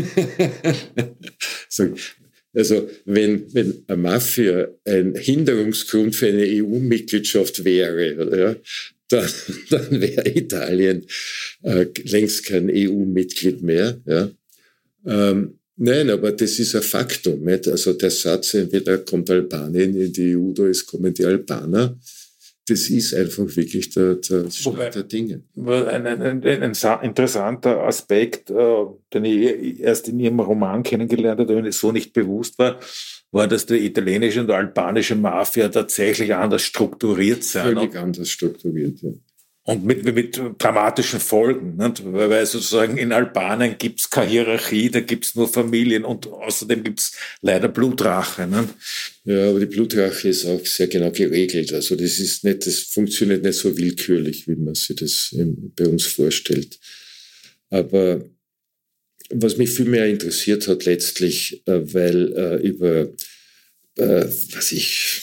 Also wenn, wenn eine Mafia ein Hinderungsgrund für eine E U-Mitgliedschaft wäre, ja, dann, dann wäre Italien äh, längst kein E U-Mitglied mehr. Ja. Ähm, Nein, aber das ist ein Faktum. Nicht? Also der Satz, entweder kommt Albanien in die E U oder es kommen die Albaner, das ist einfach wirklich der, der Stand der Dinge. Ein, ein, ein, ein interessanter Aspekt, äh, den ich erst in Ihrem Roman kennengelernt habe, wenn es so nicht bewusst war, war, dass die italienische und albanische Mafia tatsächlich anders strukturiert sind. Völlig anders strukturiert, ja. Und mit, mit dramatischen Folgen, nicht? Weil sozusagen in Albanien gibt es keine Hierarchie, da gibt es nur Familien und außerdem gibt es leider Blutrache. Nicht? Ja, aber die Blutrache ist auch sehr genau geregelt. Also das ist nicht, das funktioniert nicht so willkürlich, wie man sich das bei uns vorstellt. Aber was mich viel mehr interessiert hat letztlich, weil äh, über, äh, was ich...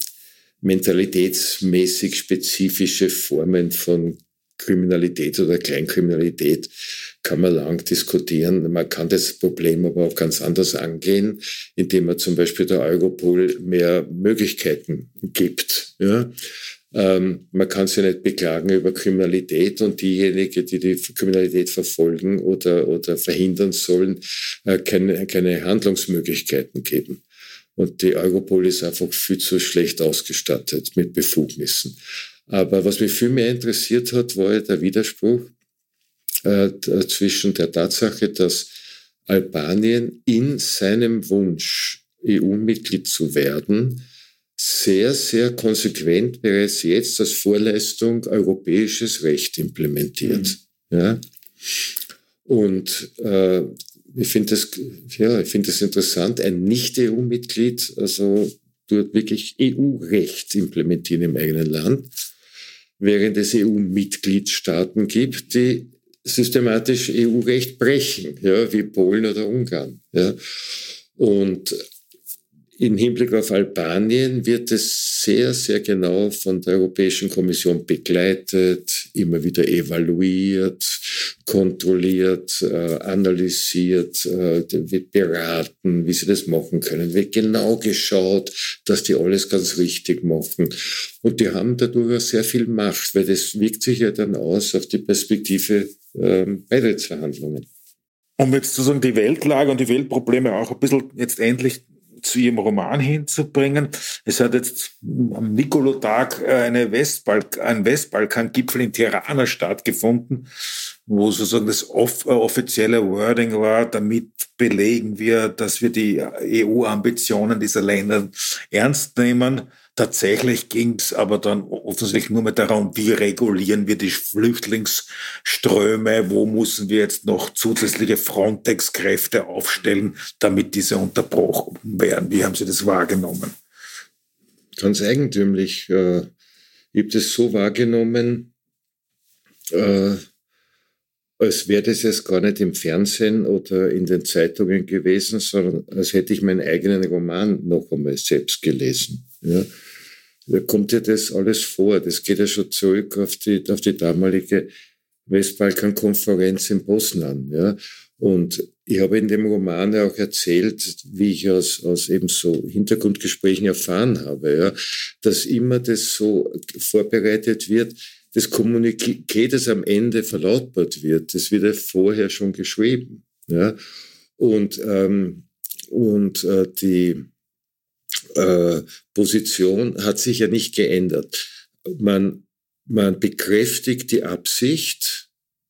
mentalitätsmäßig spezifische Formen von Kriminalität oder Kleinkriminalität kann man lang diskutieren. Man kann das Problem aber auch ganz anders angehen, indem man zum Beispiel der Europol mehr Möglichkeiten gibt. Ja? Ähm, man kann sich nicht beklagen über Kriminalität und diejenigen, die die Kriminalität verfolgen oder, oder verhindern sollen, äh, keine, keine Handlungsmöglichkeiten geben. Und die Europol ist einfach viel zu schlecht ausgestattet mit Befugnissen. Aber was mich viel mehr interessiert hat, war der Widerspruch äh, zwischen der Tatsache, dass Albanien in seinem Wunsch, E U-Mitglied zu werden, sehr, sehr konsequent bereits jetzt als Vorleistung europäisches Recht implementiert. Mhm. Ja? Und äh, Ich finde das, ja, ich finde das interessant, ein Nicht-E U-Mitglied, also dort wirklich E U-Recht implementieren im eigenen Land, während es E U-Mitgliedstaaten gibt, die systematisch E U-Recht brechen, ja, wie Polen oder Ungarn. Ja. Und im Hinblick auf Albanien wird es sehr, sehr genau von der Europäischen Kommission begleitet, immer wieder evaluiert, kontrolliert, äh, analysiert, äh, wird beraten, wie sie das machen können. Wird genau geschaut, dass die alles ganz richtig machen. Und die haben dadurch auch sehr viel Macht, weil das wirkt sich ja dann aus auf die Perspektive äh, Beitrittsverhandlungen. Um jetzt sozusagen die Weltlage und die Weltprobleme auch ein bisschen jetzt endlich zu Ihrem Roman hinzubringen. Es hat jetzt am Nikolotag eine Westbalk- ein Westbalkan-Gipfel in Tirana stattgefunden, wo sozusagen das off- offizielle Wording war, damit belegen wir, dass wir die E U-Ambitionen dieser Länder ernst nehmen. Tatsächlich ging es aber dann offensichtlich nur mehr darum, wie regulieren wir die Flüchtlingsströme, wo müssen wir jetzt noch zusätzliche Frontex-Kräfte aufstellen, damit diese unterbrochen werden. Wie haben Sie das wahrgenommen? Ganz eigentümlich. Äh, ich habe das so wahrgenommen, äh, als wäre das jetzt gar nicht im Fernsehen oder in den Zeitungen gewesen, sondern als hätte ich meinen eigenen Roman noch einmal selbst gelesen. Ja. Da kommt ja das alles vor. Das geht ja schon zurück auf die, auf die damalige Westbalkan-Konferenz in Bosnien. Ja. Und ich habe in dem Roman ja auch erzählt, wie ich aus, aus eben so Hintergrundgesprächen erfahren habe, ja, dass immer das so vorbereitet wird, das Kommuniqué, das am Ende verlautbart wird, das wird ja vorher schon geschrieben. Ja? Und, ähm, und äh, die äh, Position hat sich ja nicht geändert. Man, man bekräftigt die Absicht,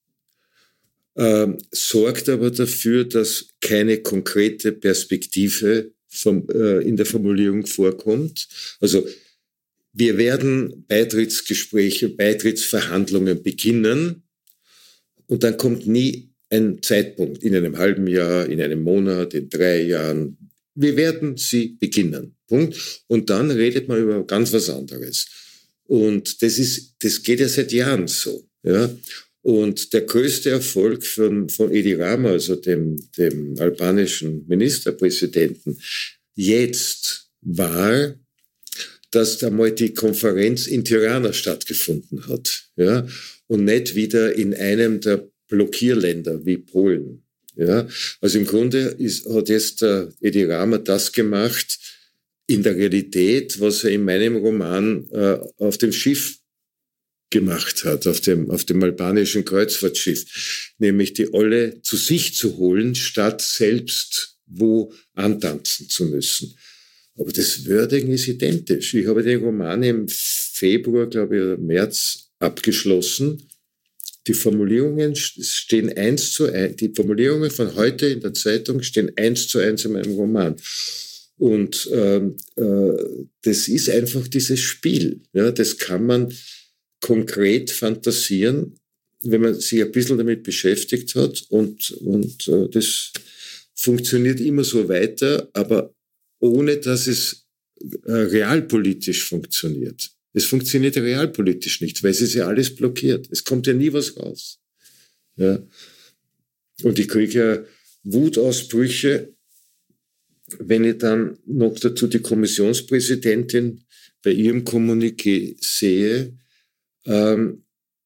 äh, sorgt aber dafür, dass keine konkrete Perspektive vom, äh, in der Formulierung vorkommt. Also wir werden Beitrittsgespräche, Beitrittsverhandlungen beginnen und dann kommt nie ein Zeitpunkt in einem halben Jahr, in einem Monat, in drei Jahren. Wir werden sie beginnen. Punkt. Und dann redet man über ganz was anderes. Und das ist, das geht ja seit Jahren so. Ja. Und der größte Erfolg von, von Edi Rama, also dem, dem albanischen Ministerpräsidenten, jetzt war, dass einmal die Konferenz in Tirana stattgefunden hat. Ja. Und nicht wieder in einem der Blockierländer wie Polen. Ja, also im Grunde ist, hat jetzt der Edi Rama das gemacht in der Realität, was er in meinem Roman äh, auf dem Schiff gemacht hat, auf dem, auf dem albanischen Kreuzfahrtschiff, nämlich die alle zu sich zu holen, statt selbst wo antanzen zu müssen. Aber das Wording ist identisch. Ich habe den Roman im Februar, glaube ich, oder März abgeschlossen. Die Formulierungen stehen eins zu eins, die Formulierungen von heute in der Zeitung stehen eins zu eins in meinem Roman. Und ähm, äh, das ist einfach dieses Spiel. Ja, das kann man konkret fantasieren, wenn man sich ein bisschen damit beschäftigt hat. Und, und äh, das funktioniert immer so weiter, aber ohne dass es äh, realpolitisch funktioniert. Es funktioniert realpolitisch nicht, weil es ist ja alles blockiert. Es kommt ja nie was raus. Ja. Und ich kriege ja Wutausbrüche, wenn ich dann noch dazu die Kommissionspräsidentin bei ihrem Kommuniqué sehe, ähm,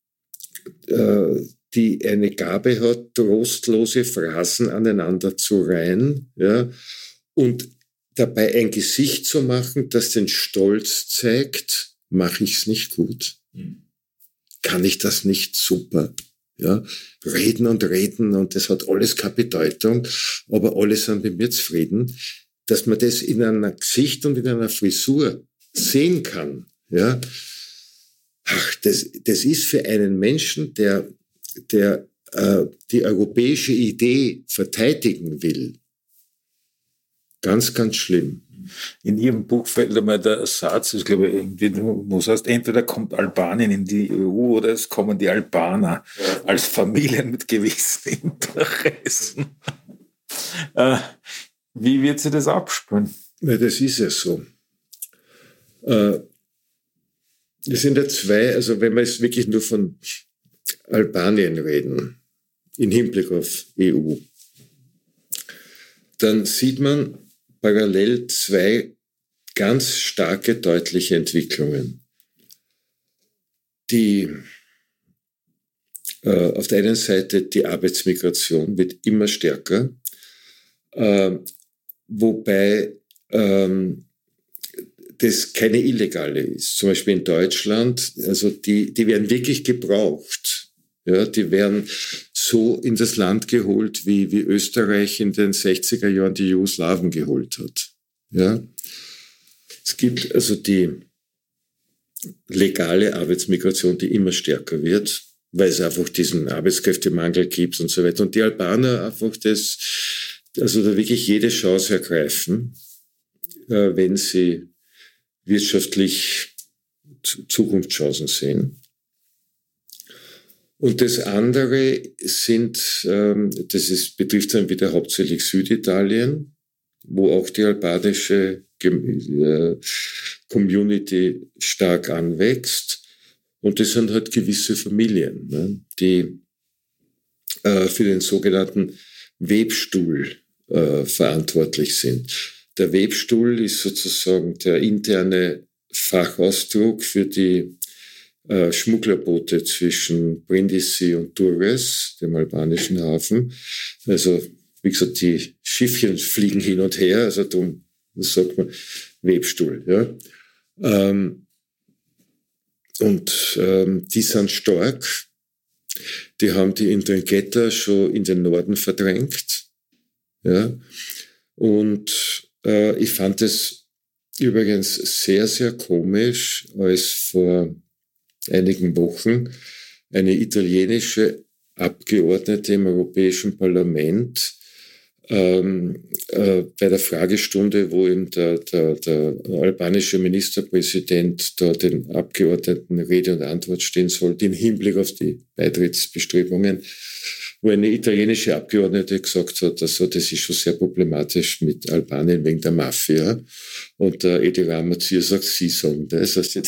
äh, die eine Gabe hat, trostlose Phrasen aneinander zu reihen, ja, und dabei ein Gesicht zu machen, das den Stolz zeigt, mache ich es nicht gut? Kann ich das nicht super? Ja, reden und reden und das hat alles keine Bedeutung, aber alle sind mit mir zufrieden, dass man das in einer Gesicht und in einer Frisur sehen kann. Ja, ach, das, das ist für einen Menschen, der, der äh, die europäische Idee verteidigen will, ganz, ganz schlimm. In Ihrem Buch fällt einmal der Satz, ich glaube, irgendwie, wo es heißt, entweder kommt Albanien in die E U oder es kommen die Albaner als Familien mit gewissen Interessen. Äh, wie wird sie das abspielen? Ja, das ist ja so. Äh, es sind ja zwei, also wenn wir jetzt wirklich nur von Albanien reden, im Hinblick auf E U, dann sieht man parallel zwei ganz starke, deutliche Entwicklungen. Die, äh, auf der einen Seite die Arbeitsmigration wird immer stärker, äh, wobei ähm, das keine illegale ist. Zum Beispiel in Deutschland, also die, die werden wirklich gebraucht. Ja, die werden so in das Land geholt, wie, wie Österreich in den sechziger Jahren die Jugoslawen geholt hat. Ja. Es gibt also die legale Arbeitsmigration, die immer stärker wird, weil es einfach diesen Arbeitskräftemangel gibt und so weiter. Und die Albaner einfach das, also da wirklich jede Chance ergreifen, äh, wenn sie wirtschaftlich Zukunftschancen sehen. Und das andere sind, ähm, das ist, betrifft dann wieder hauptsächlich Süditalien, wo auch die albanische äh, Community stark anwächst. Und das sind halt gewisse Familien, ne, die äh, für den sogenannten Webstuhl äh, verantwortlich sind. Der Webstuhl ist sozusagen der interne Fachausdruck für die äh, Schmugglerboote zwischen Brindisi und Durres, dem albanischen Hafen. Also, wie gesagt, die Schiffchen fliegen hin und her, also darum sagt man Webstuhl. Ja. Ähm, und ähm, die sind stark. Die haben die Ndrangheta schon in den Norden verdrängt. Ja? Und äh, ich fand es übrigens sehr, sehr komisch, als vor einigen Wochen eine italienische Abgeordnete im Europäischen Parlament ähm, äh, bei der Fragestunde, wo ihm der, der, der albanische Ministerpräsident da den Abgeordneten Rede und Antwort stehen sollte im Hinblick auf die Beitrittsbestrebungen, wo eine italienische Abgeordnete gesagt hat, also das ist schon sehr problematisch mit Albanien wegen der Mafia. Und der Edi Rama-Zia sagt, Sie sagen das. Also,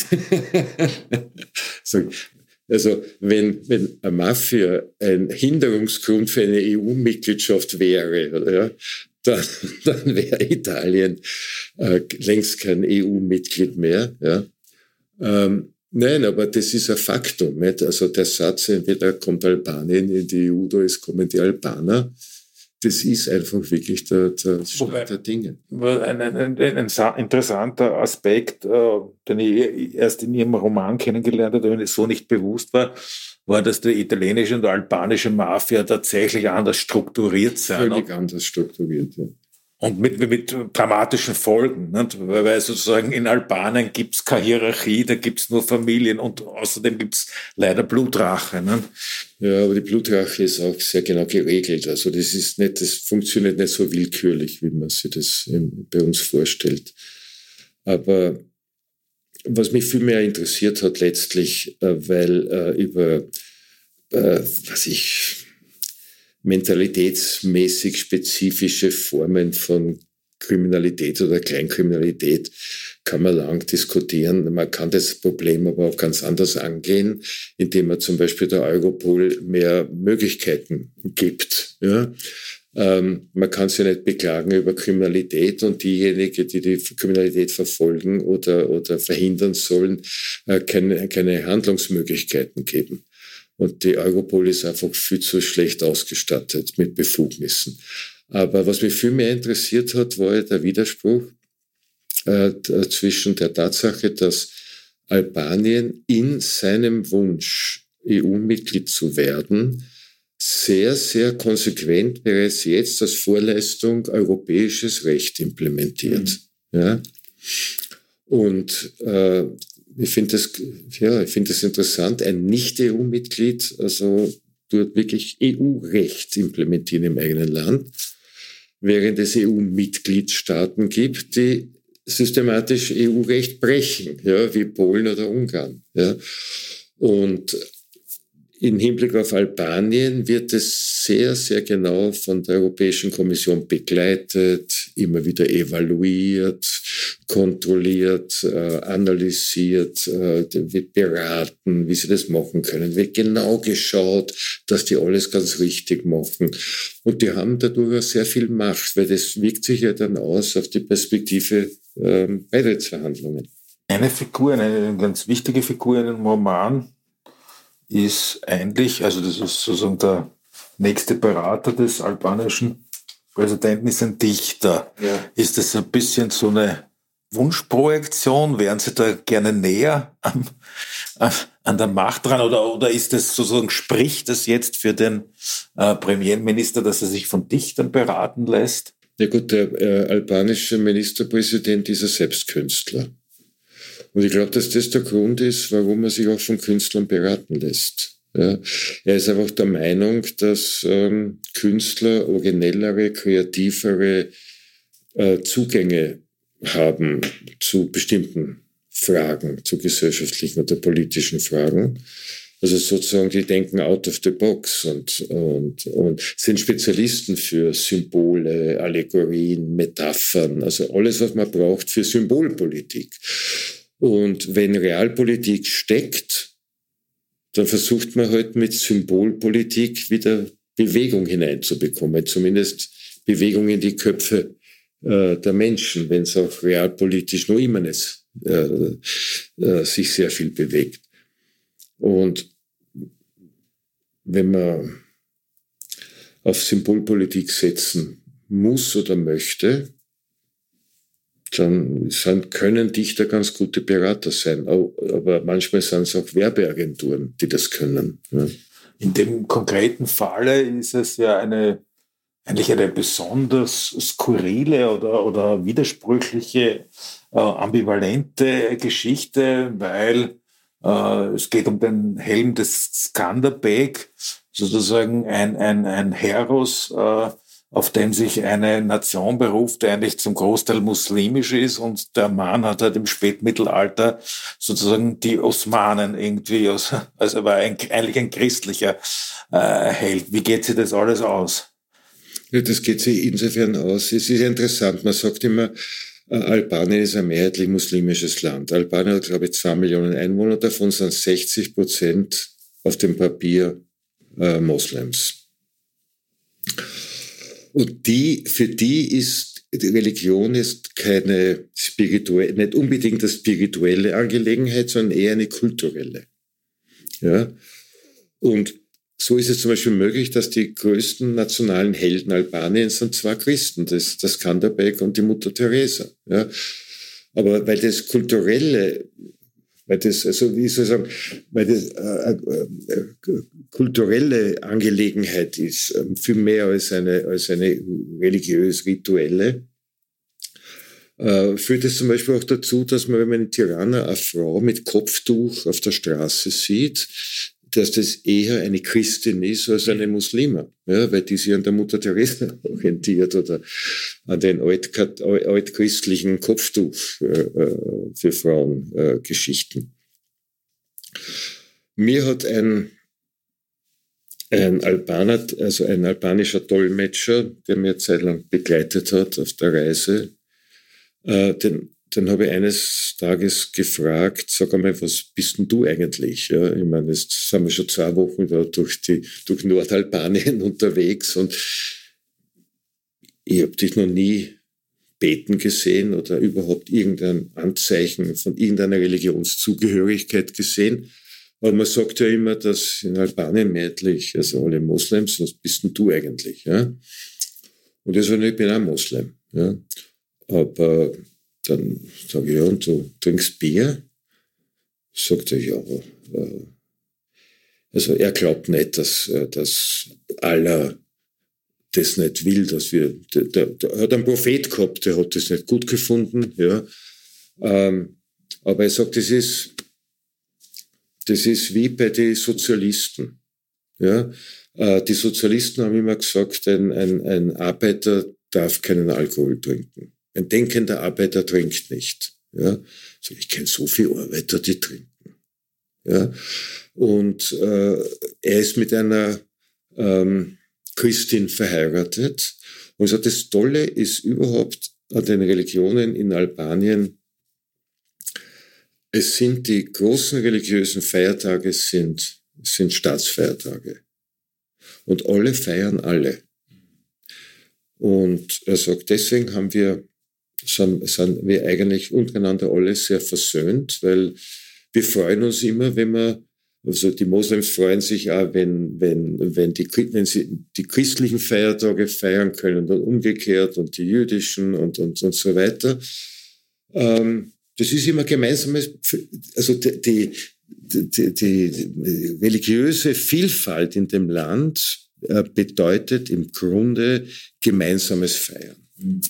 also wenn, wenn eine Mafia ein Hinderungsgrund für eine E U-Mitgliedschaft wäre, ja, dann, dann wäre Italien äh, längst kein E U-Mitglied mehr. Ja. Ähm, Nein, aber das ist ein Faktum. Nicht? Also der Satz, entweder kommt Albanien in die E U oder es kommen die Albaner, das ist einfach wirklich der, der Stand der Dinge. Ein, ein, ein, ein interessanter Aspekt, äh, den ich erst in Ihrem Roman kennengelernt habe, wenn es so nicht bewusst war, war, dass die italienische und albanische Mafia tatsächlich anders strukturiert sind. Völlig anders strukturiert, ja. Und mit, mit dramatischen Folgen, nicht? Weil sozusagen in Albanien gibt's keine Hierarchie, da gibt's nur Familien und außerdem gibt's leider Blutrache. Nicht? Ja, aber die Blutrache ist auch sehr genau geregelt. Also das ist nicht, das funktioniert nicht so willkürlich, wie man sich das bei uns vorstellt. Aber was mich viel mehr interessiert hat letztlich, weil äh, über, äh, was ich... mentalitätsmäßig spezifische Formen von Kriminalität oder Kleinkriminalität kann man lang diskutieren. Man kann das Problem aber auch ganz anders angehen, indem man zum Beispiel der Europol mehr Möglichkeiten gibt. Ja? Ähm, man kann sich nicht beklagen über Kriminalität und diejenigen, die die Kriminalität verfolgen oder, oder verhindern sollen, äh, keine, keine Handlungsmöglichkeiten geben. Und die Europol ist einfach viel zu schlecht ausgestattet mit Befugnissen. Aber was mich viel mehr interessiert hat, war der Widerspruch äh, zwischen der Tatsache, dass Albanien in seinem Wunsch, E U-Mitglied zu werden, sehr, sehr konsequent bereits jetzt als Vorleistung europäisches Recht implementiert. Mhm. Ja? Und äh, Ich finde das, ja, ich finde das interessant. Ein Nicht-E U-Mitglied, also tut wirklich E U-Recht implementieren im eigenen Land, während es E U-Mitgliedstaaten gibt, die systematisch E U-Recht brechen, ja, wie Polen oder Ungarn. Ja. Und im Hinblick auf Albanien wird es sehr, sehr genau von der Europäischen Kommission begleitet, immer wieder evaluiert, kontrolliert, äh, analysiert, äh, wird beraten, wie sie das machen können. Wird genau geschaut, dass die alles ganz richtig machen. Und die haben dadurch sehr viel Macht, weil das wirkt sich ja dann aus auf die Perspektive äh, Beitrittsverhandlungen. Eine Figur, eine ganz wichtige Figur in einem Roman ist eigentlich, also das ist sozusagen der nächste Berater des albanischen Präsidenten, ist ein Dichter. Ja. Ist das ein bisschen so eine Wunschprojektion? Wären Sie da gerne näher an, an der Macht dran? Oder, oder ist das sozusagen, spricht das jetzt für den äh, Premierminister, dass er sich von Dichtern beraten lässt? Ja gut, der äh, albanische Ministerpräsident ist ein Selbstkünstler. Und ich glaube, dass das der Grund ist, warum er sich auch von Künstlern beraten lässt. Ja, er ist einfach der Meinung, dass ähm, Künstler originellere, kreativere äh, Zugänge haben zu bestimmten Fragen, zu gesellschaftlichen oder politischen Fragen. Also sozusagen, die denken out of the box und, und, und sind Spezialisten für Symbole, Allegorien, Metaphern, also alles, was man braucht für Symbolpolitik. Und wenn Realpolitik steckt, dann versucht man halt mit Symbolpolitik wieder Bewegung hineinzubekommen, zumindest Bewegung in die Köpfe äh, der Menschen, wenn es auch realpolitisch noch immer nicht äh, äh, sich sehr viel bewegt. Und wenn man auf Symbolpolitik setzen muss oder möchte, dann sind, können Dichter ganz gute Berater sein. Aber manchmal sind es auch Werbeagenturen, die das können. Ja. In dem konkreten Falle ist es ja eine eigentlich eine besonders skurrile oder, oder widersprüchliche, äh, ambivalente Geschichte, weil äh, es geht um den Helm des Skanderbeg, sozusagen ein, ein, ein Heros, äh, auf den sich eine Nation beruft, die eigentlich zum Großteil muslimisch ist, und der Mann hat halt im Spätmittelalter sozusagen die Osmanen irgendwie, aus, also er war ein, eigentlich ein christlicher äh, Held. Wie geht sich das alles aus? Ja, das geht sich insofern aus. Es ist interessant, man sagt immer, äh, Albanien ist ein mehrheitlich muslimisches Land. Albanien hat, glaube ich, zwei Millionen Einwohner, davon sind sechzig Prozent auf dem Papier äh, Moslems. Und die, für die ist, die Religion ist keine spirituelle, nicht unbedingt eine spirituelle Angelegenheit, sondern eher eine kulturelle. Ja. Und so ist es zum Beispiel möglich, dass die größten nationalen Helden Albaniens sind zwei Christen, das, das Skanderbeg und die Mutter Teresa. Ja. Aber weil das kulturelle, weil das, also wie soll ich sagen, weil das äh, äh, kulturelle Angelegenheit ist, äh, viel mehr als eine, als eine religiös-rituelle, äh, führt es zum Beispiel auch dazu, dass man, wenn man in Tirana eine Frau mit Kopftuch auf der Straße sieht, dass das eher eine Christin ist als eine Muslima, ja, weil die sich an der Mutter Teresa orientiert oder an den alt, altchristlichen Kopftuch äh, für Frauengeschichten. Äh, Mir hat ein, ein Albaner, also ein albanischer Dolmetscher, der mir eine Zeit lang begleitet hat auf der Reise, äh, den Dann habe ich eines Tages gefragt, sag einmal, was bist denn du eigentlich? Ja, ich meine, jetzt sind wir schon zwei Wochen da durch, die, durch Nordalbanien unterwegs und ich habe dich noch nie beten gesehen oder überhaupt irgendein Anzeichen von irgendeiner Religionszugehörigkeit gesehen. Aber man sagt ja immer, dass in Albanien mehrheitlich, also alle Moslems, was bist denn du eigentlich? Ja? Und ich sage, ich bin auch Moslem. Ja? Aber dann sage ich, ja, und du trinkst Bier? Sagt er, ja. Äh, also er glaubt nicht, dass, dass Allah das nicht will, dass wir, der, der, der hat einen Prophet gehabt, der hat das nicht gut gefunden, ja. Ähm, aber er sagt, das ist, das ist wie bei den Sozialisten, ja. Äh, die Sozialisten haben immer gesagt, ein, ein, ein Arbeiter darf keinen Alkohol trinken. Ein denkender Arbeiter trinkt nicht. Ja? Also ich kenne so viele Arbeiter, die trinken. Ja? Und äh, er ist mit einer ähm, Christin verheiratet. Und so das Tolle ist überhaupt an den Religionen in Albanien, es sind die großen religiösen Feiertage sind, sind Staatsfeiertage. Und alle feiern alle. Und er sagt, deswegen haben wir Sind, sind wir eigentlich untereinander alle sehr versöhnt, weil wir freuen uns immer, wenn wir, also die Moslems freuen sich auch, wenn, wenn, wenn, die, wenn sie die christlichen Feiertage feiern können und umgekehrt und die jüdischen und, und, und so weiter. Ähm, das ist immer gemeinsames, also die, die, die, die religiöse Vielfalt in dem Land äh, bedeutet im Grunde gemeinsames Feiern. Mhm.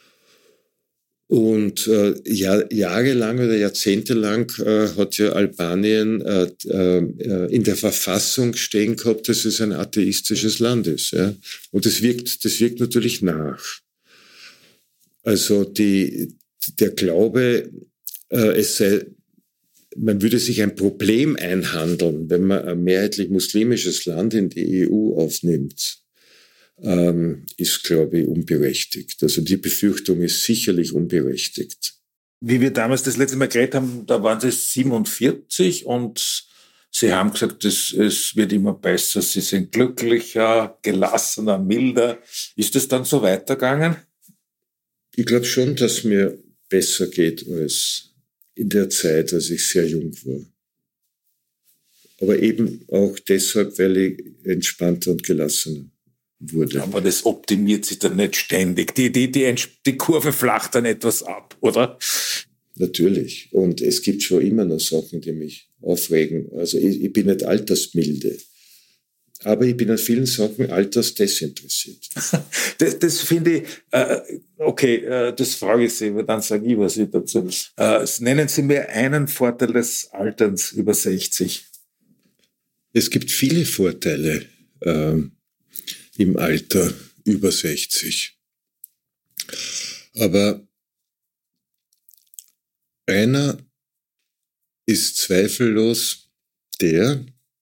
Und äh, Jahr, jahrelang oder jahrzehntelang äh, hat ja Albanien äh, äh, in der Verfassung stehen gehabt, dass es ein atheistisches Land ist. Ja? Und das wirkt, das wirkt natürlich nach. Also die, der Glaube, äh, es sei, man würde sich ein Problem einhandeln, wenn man ein mehrheitlich muslimisches Land in die E U aufnimmt. Ähm, ist, glaube ich, unberechtigt. Also die Befürchtung ist sicherlich unberechtigt. Wie wir damals das letzte Mal geredet haben, da waren sie siebenundvierzig und Sie haben gesagt, es, es wird immer besser, Sie sind glücklicher, gelassener, milder. Ist es dann so weitergegangen? Ich glaube schon, dass mir besser geht als in der Zeit, als ich sehr jung war. Aber eben auch deshalb, weil ich entspannter und gelassener wurde. Aber das optimiert sich dann nicht ständig. Die, die, die, die Kurve flacht dann etwas ab, oder? Natürlich. Und es gibt schon immer noch Sachen, die mich aufregen. Also ich, ich bin nicht altersmilde. aber ich bin an vielen Sachen altersdesinteressiert. Das, das finde ich, äh, okay, äh, das frage ich Sie, aber dann sage ich was ich dazu. Äh, nennen Sie mir einen Vorteil des Alterns über sechzig. Es gibt viele Vorteile äh, im Alter über sechzig. Aber einer ist zweifellos der,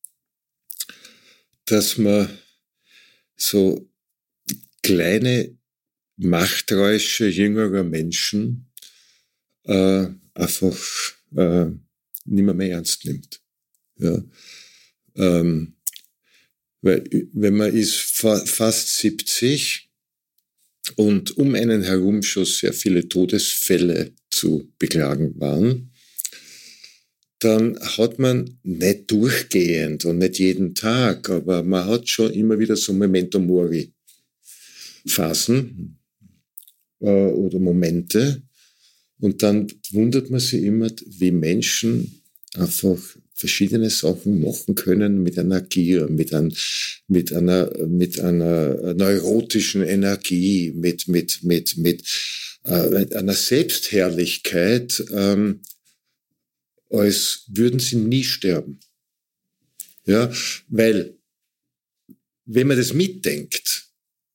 dass man so kleine Machträusche jüngerer Menschen äh, einfach äh, nicht mehr, mehr ernst nimmt. Ja. Ähm, weil wenn man ist fa- fast siebzig und um einen herum schon sehr viele Todesfälle zu beklagen waren, dann hat man nicht durchgehend und nicht jeden Tag, aber man hat schon immer wieder so Memento Mori Phasen äh, oder Momente. Und dann wundert man sich immer, wie Menschen einfach verschiedene Sachen machen können mit einer Gier, mit, ein, mit, einer, mit einer neurotischen Energie, mit, mit, mit, mit äh, einer Selbstherrlichkeit, ähm, als würden sie nie sterben. Ja, weil, wenn man das mitdenkt,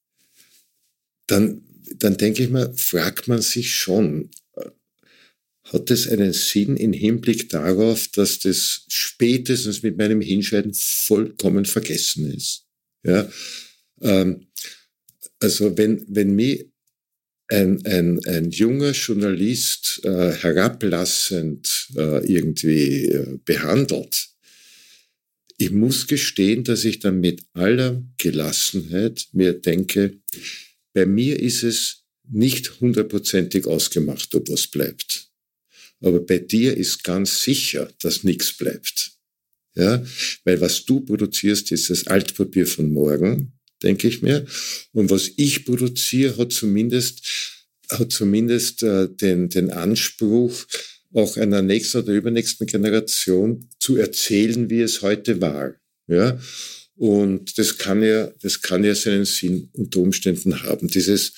dann, dann denke ich mal, fragt man sich schon, hat das einen Sinn im Hinblick darauf, dass das spätestens mit meinem Hinscheiden vollkommen vergessen ist? Ja, ähm, also wenn, wenn mich ein, ein, ein junger Journalist äh, herablassend äh, irgendwie äh, behandelt, ich muss gestehen, dass ich dann mit aller Gelassenheit mir denke, bei mir ist es nicht hundertprozentig ausgemacht, ob was bleibt. Aber bei dir ist ganz sicher, dass nichts bleibt. Ja, weil was du produzierst, ist das Altpapier von morgen, denke ich mir. Und was ich produziere, hat zumindest, hat zumindest äh, den, den Anspruch, auch einer nächsten oder übernächsten Generation zu erzählen, wie es heute war. Ja, und das kann ja, das kann ja seinen Sinn unter Umständen haben. Dieses,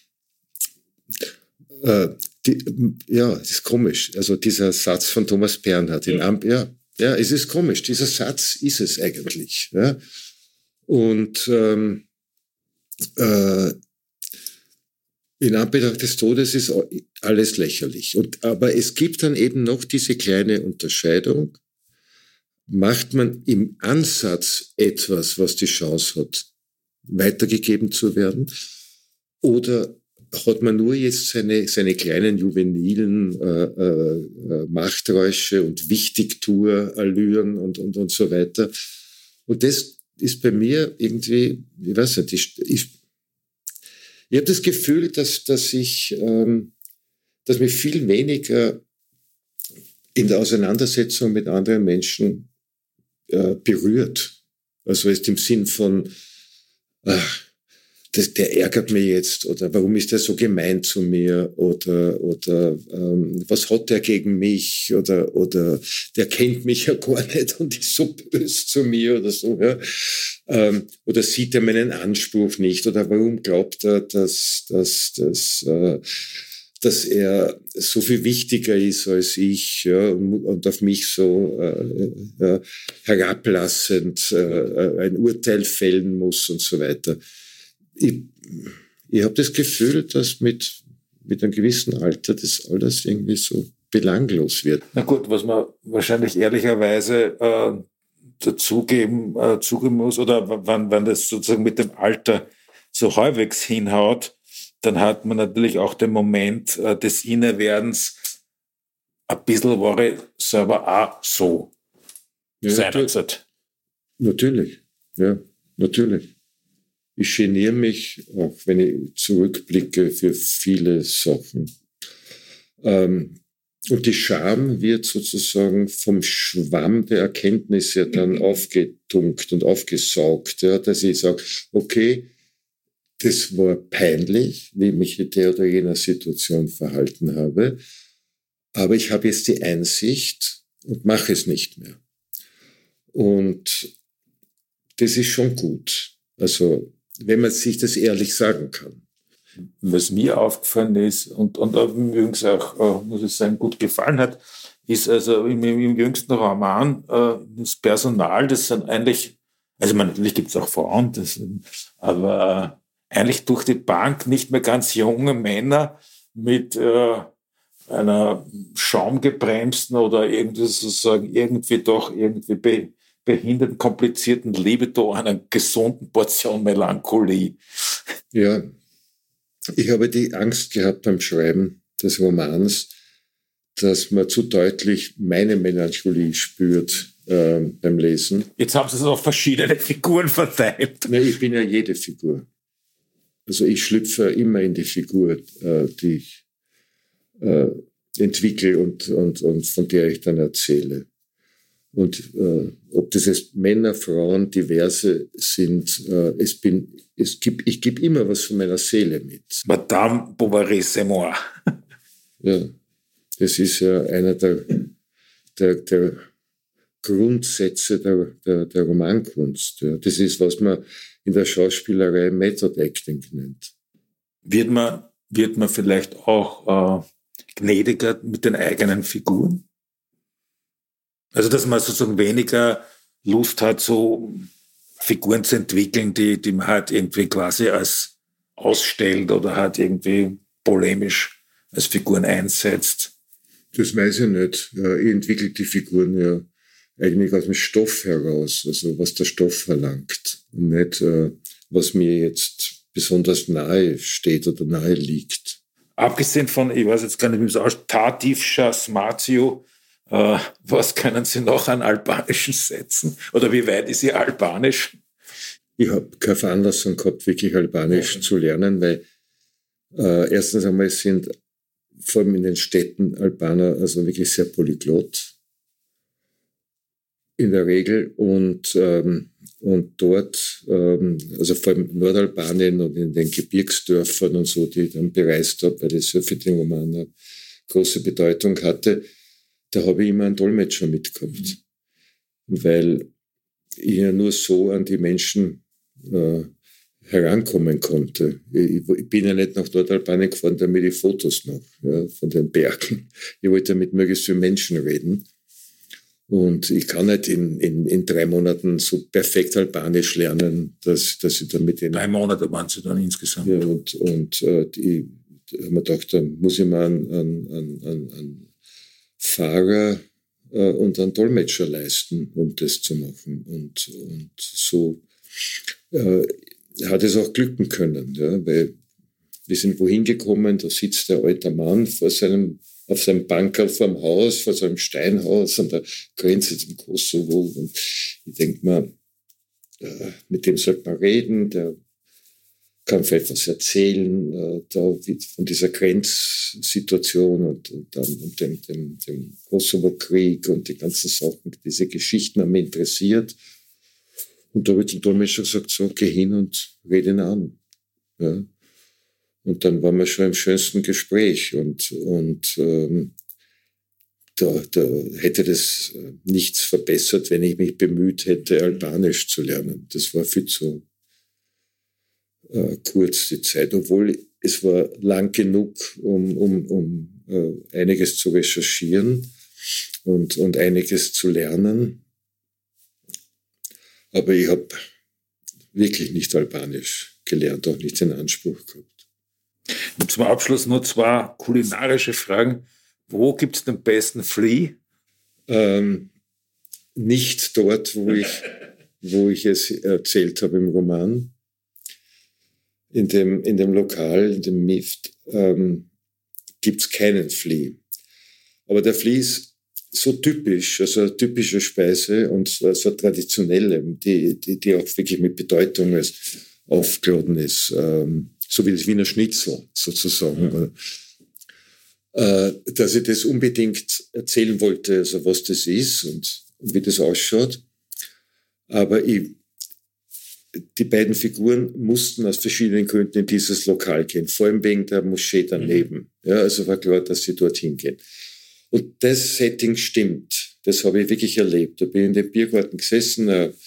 äh, die, ja, das ist komisch. Also dieser Satz von Thomas Bernhard in Amp, ja, ja, es ist komisch. Dieser Satz ist es eigentlich. Ja. Und ähm, äh, in Anbetracht des Todes ist alles lächerlich. Und, aber es gibt dann eben noch diese kleine Unterscheidung. Macht man im Ansatz etwas, was die Chance hat, weitergegeben zu werden? Oder hat man nur jetzt seine, seine kleinen juvenilen äh, äh, Machträusche und Wichtigtuer-Allüren und, und, und so weiter? Und das ist bei mir irgendwie, ich weiß nicht, ich, ich, ich habe das Gefühl, dass, dass ich, ähm, dass mich viel weniger in der Auseinandersetzung mit anderen Menschen äh, berührt. Also ist im Sinn von, ach, das, der ärgert mich jetzt oder warum ist der so gemein zu mir oder, oder ähm, was hat der gegen mich oder, oder der kennt mich ja gar nicht und ist so böse zu mir oder so. Ja. Ähm, oder sieht er meinen Anspruch nicht oder warum glaubt er, dass, dass, dass, äh, dass er so viel wichtiger ist als ich, ja, und, und auf mich so äh, äh, herablassend äh, ein Urteil fällen muss und so weiter. Ich, ich habe das Gefühl, dass mit, mit einem gewissen Alter das alles irgendwie so belanglos wird. Na gut, was man wahrscheinlich ehrlicherweise äh, dazugeben äh, zugeben muss, oder wenn, wenn das sozusagen mit dem Alter so halbwegs hinhaut, dann hat man natürlich auch den Moment äh, des Innewerdens, ein bisschen war ich selber auch so Ja, seinerzeit. Natürlich, ja, natürlich. Ich geniere mich, auch wenn ich zurückblicke, für viele Sachen. Ähm, und die Scham wird sozusagen vom Schwamm der Erkenntnisse dann aufgetunkt und aufgesaugt, ja, dass ich sage, okay, das war peinlich, wie ich mich in der oder jener Situation verhalten habe, aber ich habe jetzt die Einsicht und mache es nicht mehr. Und das ist schon gut. Also, wenn man sich das ehrlich sagen kann. Was mir aufgefallen ist und, und übrigens auch, muss ich sagen, gut gefallen hat, ist also im, im jüngsten Roman äh, das Personal, das sind eigentlich, also man, natürlich gibt es auch Frauen, das, aber eigentlich durch die Bank nicht mehr ganz junge Männer mit äh, einer schaumgebremsten oder irgendwie sozusagen irgendwie doch irgendwie be, behinderten, komplizierten Libido, einer gesunden Portion Melancholie. Ja, ich habe die Angst gehabt beim Schreiben des Romans, dass man zu deutlich meine Melancholie spürt äh, beim Lesen. Jetzt haben Sie es auf verschiedene Figuren verteilt. Nee, ich bin ja jede Figur. Also ich schlüpfe immer in die Figur, äh, die ich äh, entwickle und, und, und von der ich dann erzähle. Und äh, ob das jetzt Männer, Frauen, diverse sind, äh, es bin, es gibt, ich gebe immer was von meiner Seele mit. Madame Bovary, c'est moi. Ja, das ist ja einer der, der, der Grundsätze der, der, der Romankunst. Ja. Das ist, was man in der Schauspielerei Method Acting nennt. Wird man, wird man vielleicht auch äh, gnädiger mit den eigenen Figuren? Also, dass man sozusagen weniger Lust hat, so Figuren zu entwickeln, die, die man halt irgendwie quasi als ausstellt oder halt irgendwie polemisch als Figuren einsetzt. Das weiß ich nicht. Ich entwickle die Figuren ja eigentlich aus dem Stoff heraus, also was der Stoff verlangt. Und nicht, was mir jetzt besonders nahe steht oder nahe liegt. Abgesehen von, ich weiß jetzt gar nicht, wie es aussieht, Tativša Smatio, Äh, was können Sie noch an Albanischen setzen? Oder wie weit ist Ihr Albanisch? Ich habe keine Veranlassung gehabt, wirklich Albanisch ja. zu lernen, weil äh, erstens einmal sind vor allem in den Städten Albaner also wirklich sehr polyglott in der Regel und, ähm, und dort, ähm, also vor allem in Nordalbanien und in den Gebirgsdörfern und so, die ich dann bereist habe, weil das ja für den Roman eine große Bedeutung hatte, da habe ich immer einen Dolmetscher mitgehabt, mhm. weil ich ja nur so an die Menschen äh, herankommen konnte. Ich, ich bin ja nicht nach Nordalbanien gefahren, damit ich Fotos mache ja, von den Bergen. Ich wollte ja mit möglichst vielen Menschen reden. Und ich kann nicht in, in, in drei Monaten so perfekt Albanisch lernen, dass, dass ich dann mit denen... Drei Monate waren Sie dann insgesamt. Ja, und, und äh, ich habe mir gedacht, dann muss ich mal einen, einen, einen, einen Fahrer äh, und einen Dolmetscher leisten, um das zu machen. Und, und so äh, hat es auch glücken können, ja, weil wir sind wohin gekommen, da sitzt der alte Mann vor seinem, auf seinem Bankerl vor dem Haus, vor seinem Steinhaus an der Grenze zum Kosovo. Und ich denke mir, äh, mit dem sollte man reden, der kann vielleicht was erzählen, äh, da von dieser Grenzsituation und, und dann und dem, dem, dem Kosovo-Krieg und die ganzen Sachen, diese Geschichten haben mich interessiert. Und da habe ich zum Dolmetscher gesagt, so, geh hin und rede ihn an. Ja. Und dann waren wir schon im schönsten Gespräch und, und ähm, da, da hätte das nichts verbessert, wenn ich mich bemüht hätte, Albanisch zu lernen. Das war viel zu äh, kurz die Zeit, obwohl es war lang genug, um, um, um äh, einiges zu recherchieren und, und einiges zu lernen. Aber ich habe wirklich nicht Albanisch gelernt, auch nicht den Anspruch gehabt. Und zum Abschluss nur zwei kulinarische Fragen. Wo gibt es den besten Flea? Ähm, nicht dort, wo ich, wo ich es erzählt habe im Roman. In dem, in dem Lokal, in dem Mift, ähm, gibt es keinen Flea. Aber der Flea ist so typisch, also eine typische Speise und so eine traditionelle, die, die, die auch wirklich mit Bedeutung aufgeladen ist. Ähm, so wie das Wiener Schnitzel sozusagen. Ja. Äh, dass ich das unbedingt erzählen wollte, also was das ist und, und wie das ausschaut. Aber ich, die beiden Figuren mussten aus verschiedenen Gründen in dieses Lokal gehen, vor allem wegen der Moschee daneben. Mhm. Ja, also war klar, dass sie dorthin gehen. Und das Setting stimmt. Das habe ich wirklich erlebt. Da bin ich in dem Biergarten gesessen, eine,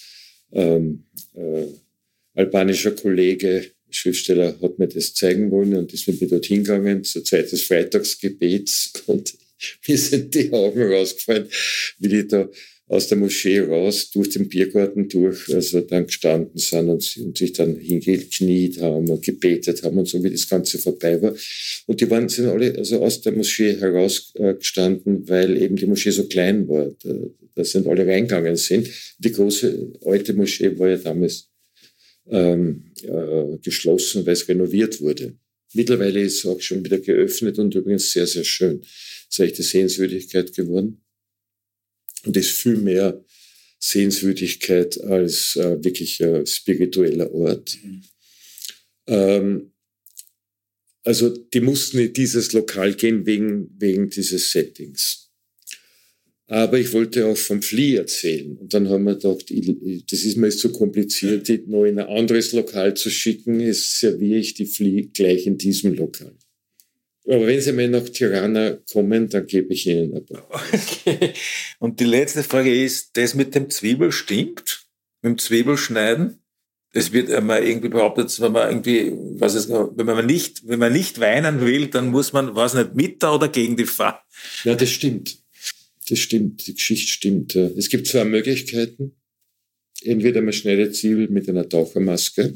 ähm, äh, albanischer Kollege, Schriftsteller, hat mir das zeigen wollen und ist mit mir dorthin gegangen zur Zeit des Freitagsgebets und mir sind die Augen rausgefallen, wie die da aus der Moschee raus, durch den Biergarten durch, also dann gestanden sind und, und sich dann hingekniet haben und gebetet haben und so, wie das Ganze vorbei war. Und die waren, sind alle also aus der Moschee herausgestanden, weil eben die Moschee so klein war. Da, da sind alle reingegangen sind. Die große, alte Moschee war ja damals ähm, äh, geschlossen, weil es renoviert wurde. Mittlerweile ist es auch schon wieder geöffnet und übrigens sehr, sehr schön. Es ist echt eine Sehenswürdigkeit geworden. Und ist viel mehr Sehenswürdigkeit als äh, wirklich äh, spiritueller Ort. Mhm. Ähm, also die mussten in dieses Lokal gehen wegen, wegen dieses Settings. Aber ich wollte auch vom Flea erzählen. Und dann haben wir gedacht, ich, das ist mir jetzt so kompliziert, die noch in ein anderes Lokal zu schicken, ist serviere ich die Flea gleich in diesem Lokal. Aber wenn Sie mal nach Tirana kommen, dann gebe ich Ihnen ein paar. Okay. Und die letzte Frage ist, das mit dem Zwiebel stimmt? Mit dem Zwiebelschneiden? Es wird einmal irgendwie behauptet, wenn man irgendwie, was ist, wenn man nicht, wenn man nicht weinen will, dann muss man, was nicht, mit da oder gegen die Pfarr? Ja, das stimmt. Das stimmt. Die Geschichte stimmt. Es gibt zwei Möglichkeiten. Entweder man schneidet Zwiebel mit einer Tauchermaske.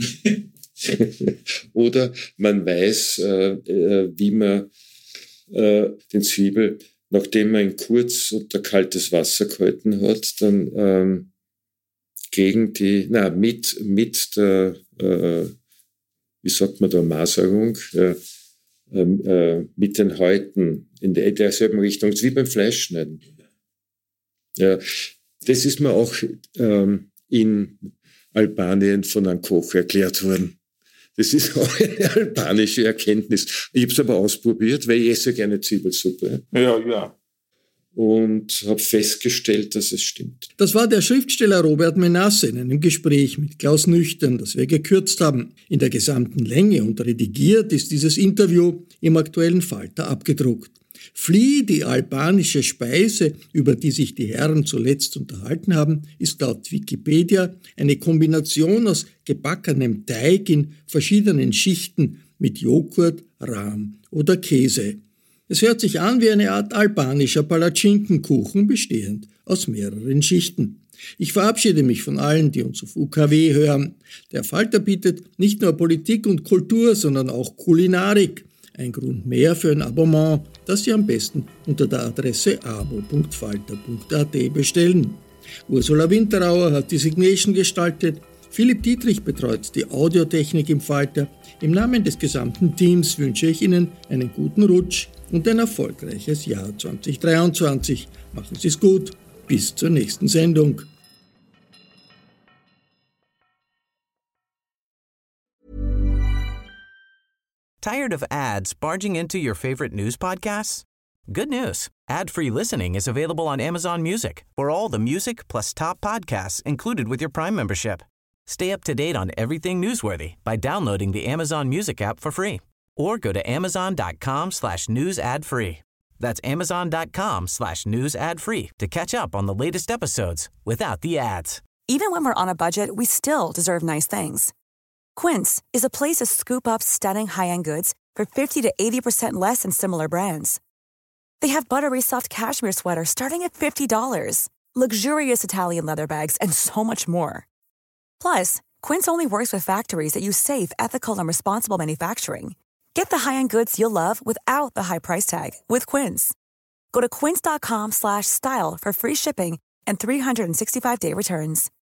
Oder man weiß, äh, äh, wie man äh, den Zwiebel, nachdem man ihn kurz unter kaltes Wasser gehalten hat, dann ähm, gegen die, na mit mit der, äh, wie sagt man da, Maserung, äh, äh, mit den Häuten in der, in derselben Richtung, wie beim Fleischschneiden. Ja, das ist mir auch ähm, in Albanien von einem Koch erklärt worden. Das ist auch eine albanische Erkenntnis. Ich habe es aber ausprobiert, weil ich esse gerne Zwiebelsuppe. Ja, ja. Und habe festgestellt, dass es stimmt. Das war der Schriftsteller Robert Menasse in einem Gespräch mit Klaus Nüchtern, das wir gekürzt haben. In der gesamten Länge und redigiert ist dieses Interview im aktuellen Falter abgedruckt. Flea, die albanische Speise, über die sich die Herren zuletzt unterhalten haben, ist laut Wikipedia eine Kombination aus gebackenem Teig in verschiedenen Schichten mit Joghurt, Rahm oder Käse. Es hört sich an wie eine Art albanischer Palatschinkenkuchen, bestehend aus mehreren Schichten. Ich verabschiede mich von allen, die uns auf U K W hören. Der Falter bietet nicht nur Politik und Kultur, sondern auch Kulinarik. Ein Grund mehr für ein Abonnement, das Sie am besten unter der Adresse abo punkt falter punkt a t bestellen. Ursula Winterauer hat die Signation gestaltet, Philipp Dietrich betreut die Audiotechnik im Falter. Im Namen des gesamten Teams wünsche ich Ihnen einen guten Rutsch und ein erfolgreiches Jahr zwanzig dreiundzwanzig. Machen Sie es gut, bis zur nächsten Sendung. Tired of ads barging into your favorite news podcasts? Good news. Ad-free listening is available on Amazon Music for all the music plus top podcasts included with your Prime membership. Stay up to date on everything newsworthy by downloading the Amazon Music app for free or go to amazon.com slash news ad free. That's amazon.com slash news ad free to catch up on the latest episodes without the ads. Even when we're on a budget, we still deserve nice things. Quince is a place to scoop up stunning high-end goods for fifty to eighty percent less than similar brands. They have buttery soft cashmere sweaters starting at fifty dollars, luxurious Italian leather bags, and so much more. Plus, Quince only works with factories that use safe, ethical, and responsible manufacturing. Get the high-end goods you'll love without the high price tag with Quince. Go to quince.com slash style for free shipping and three sixty-five day returns.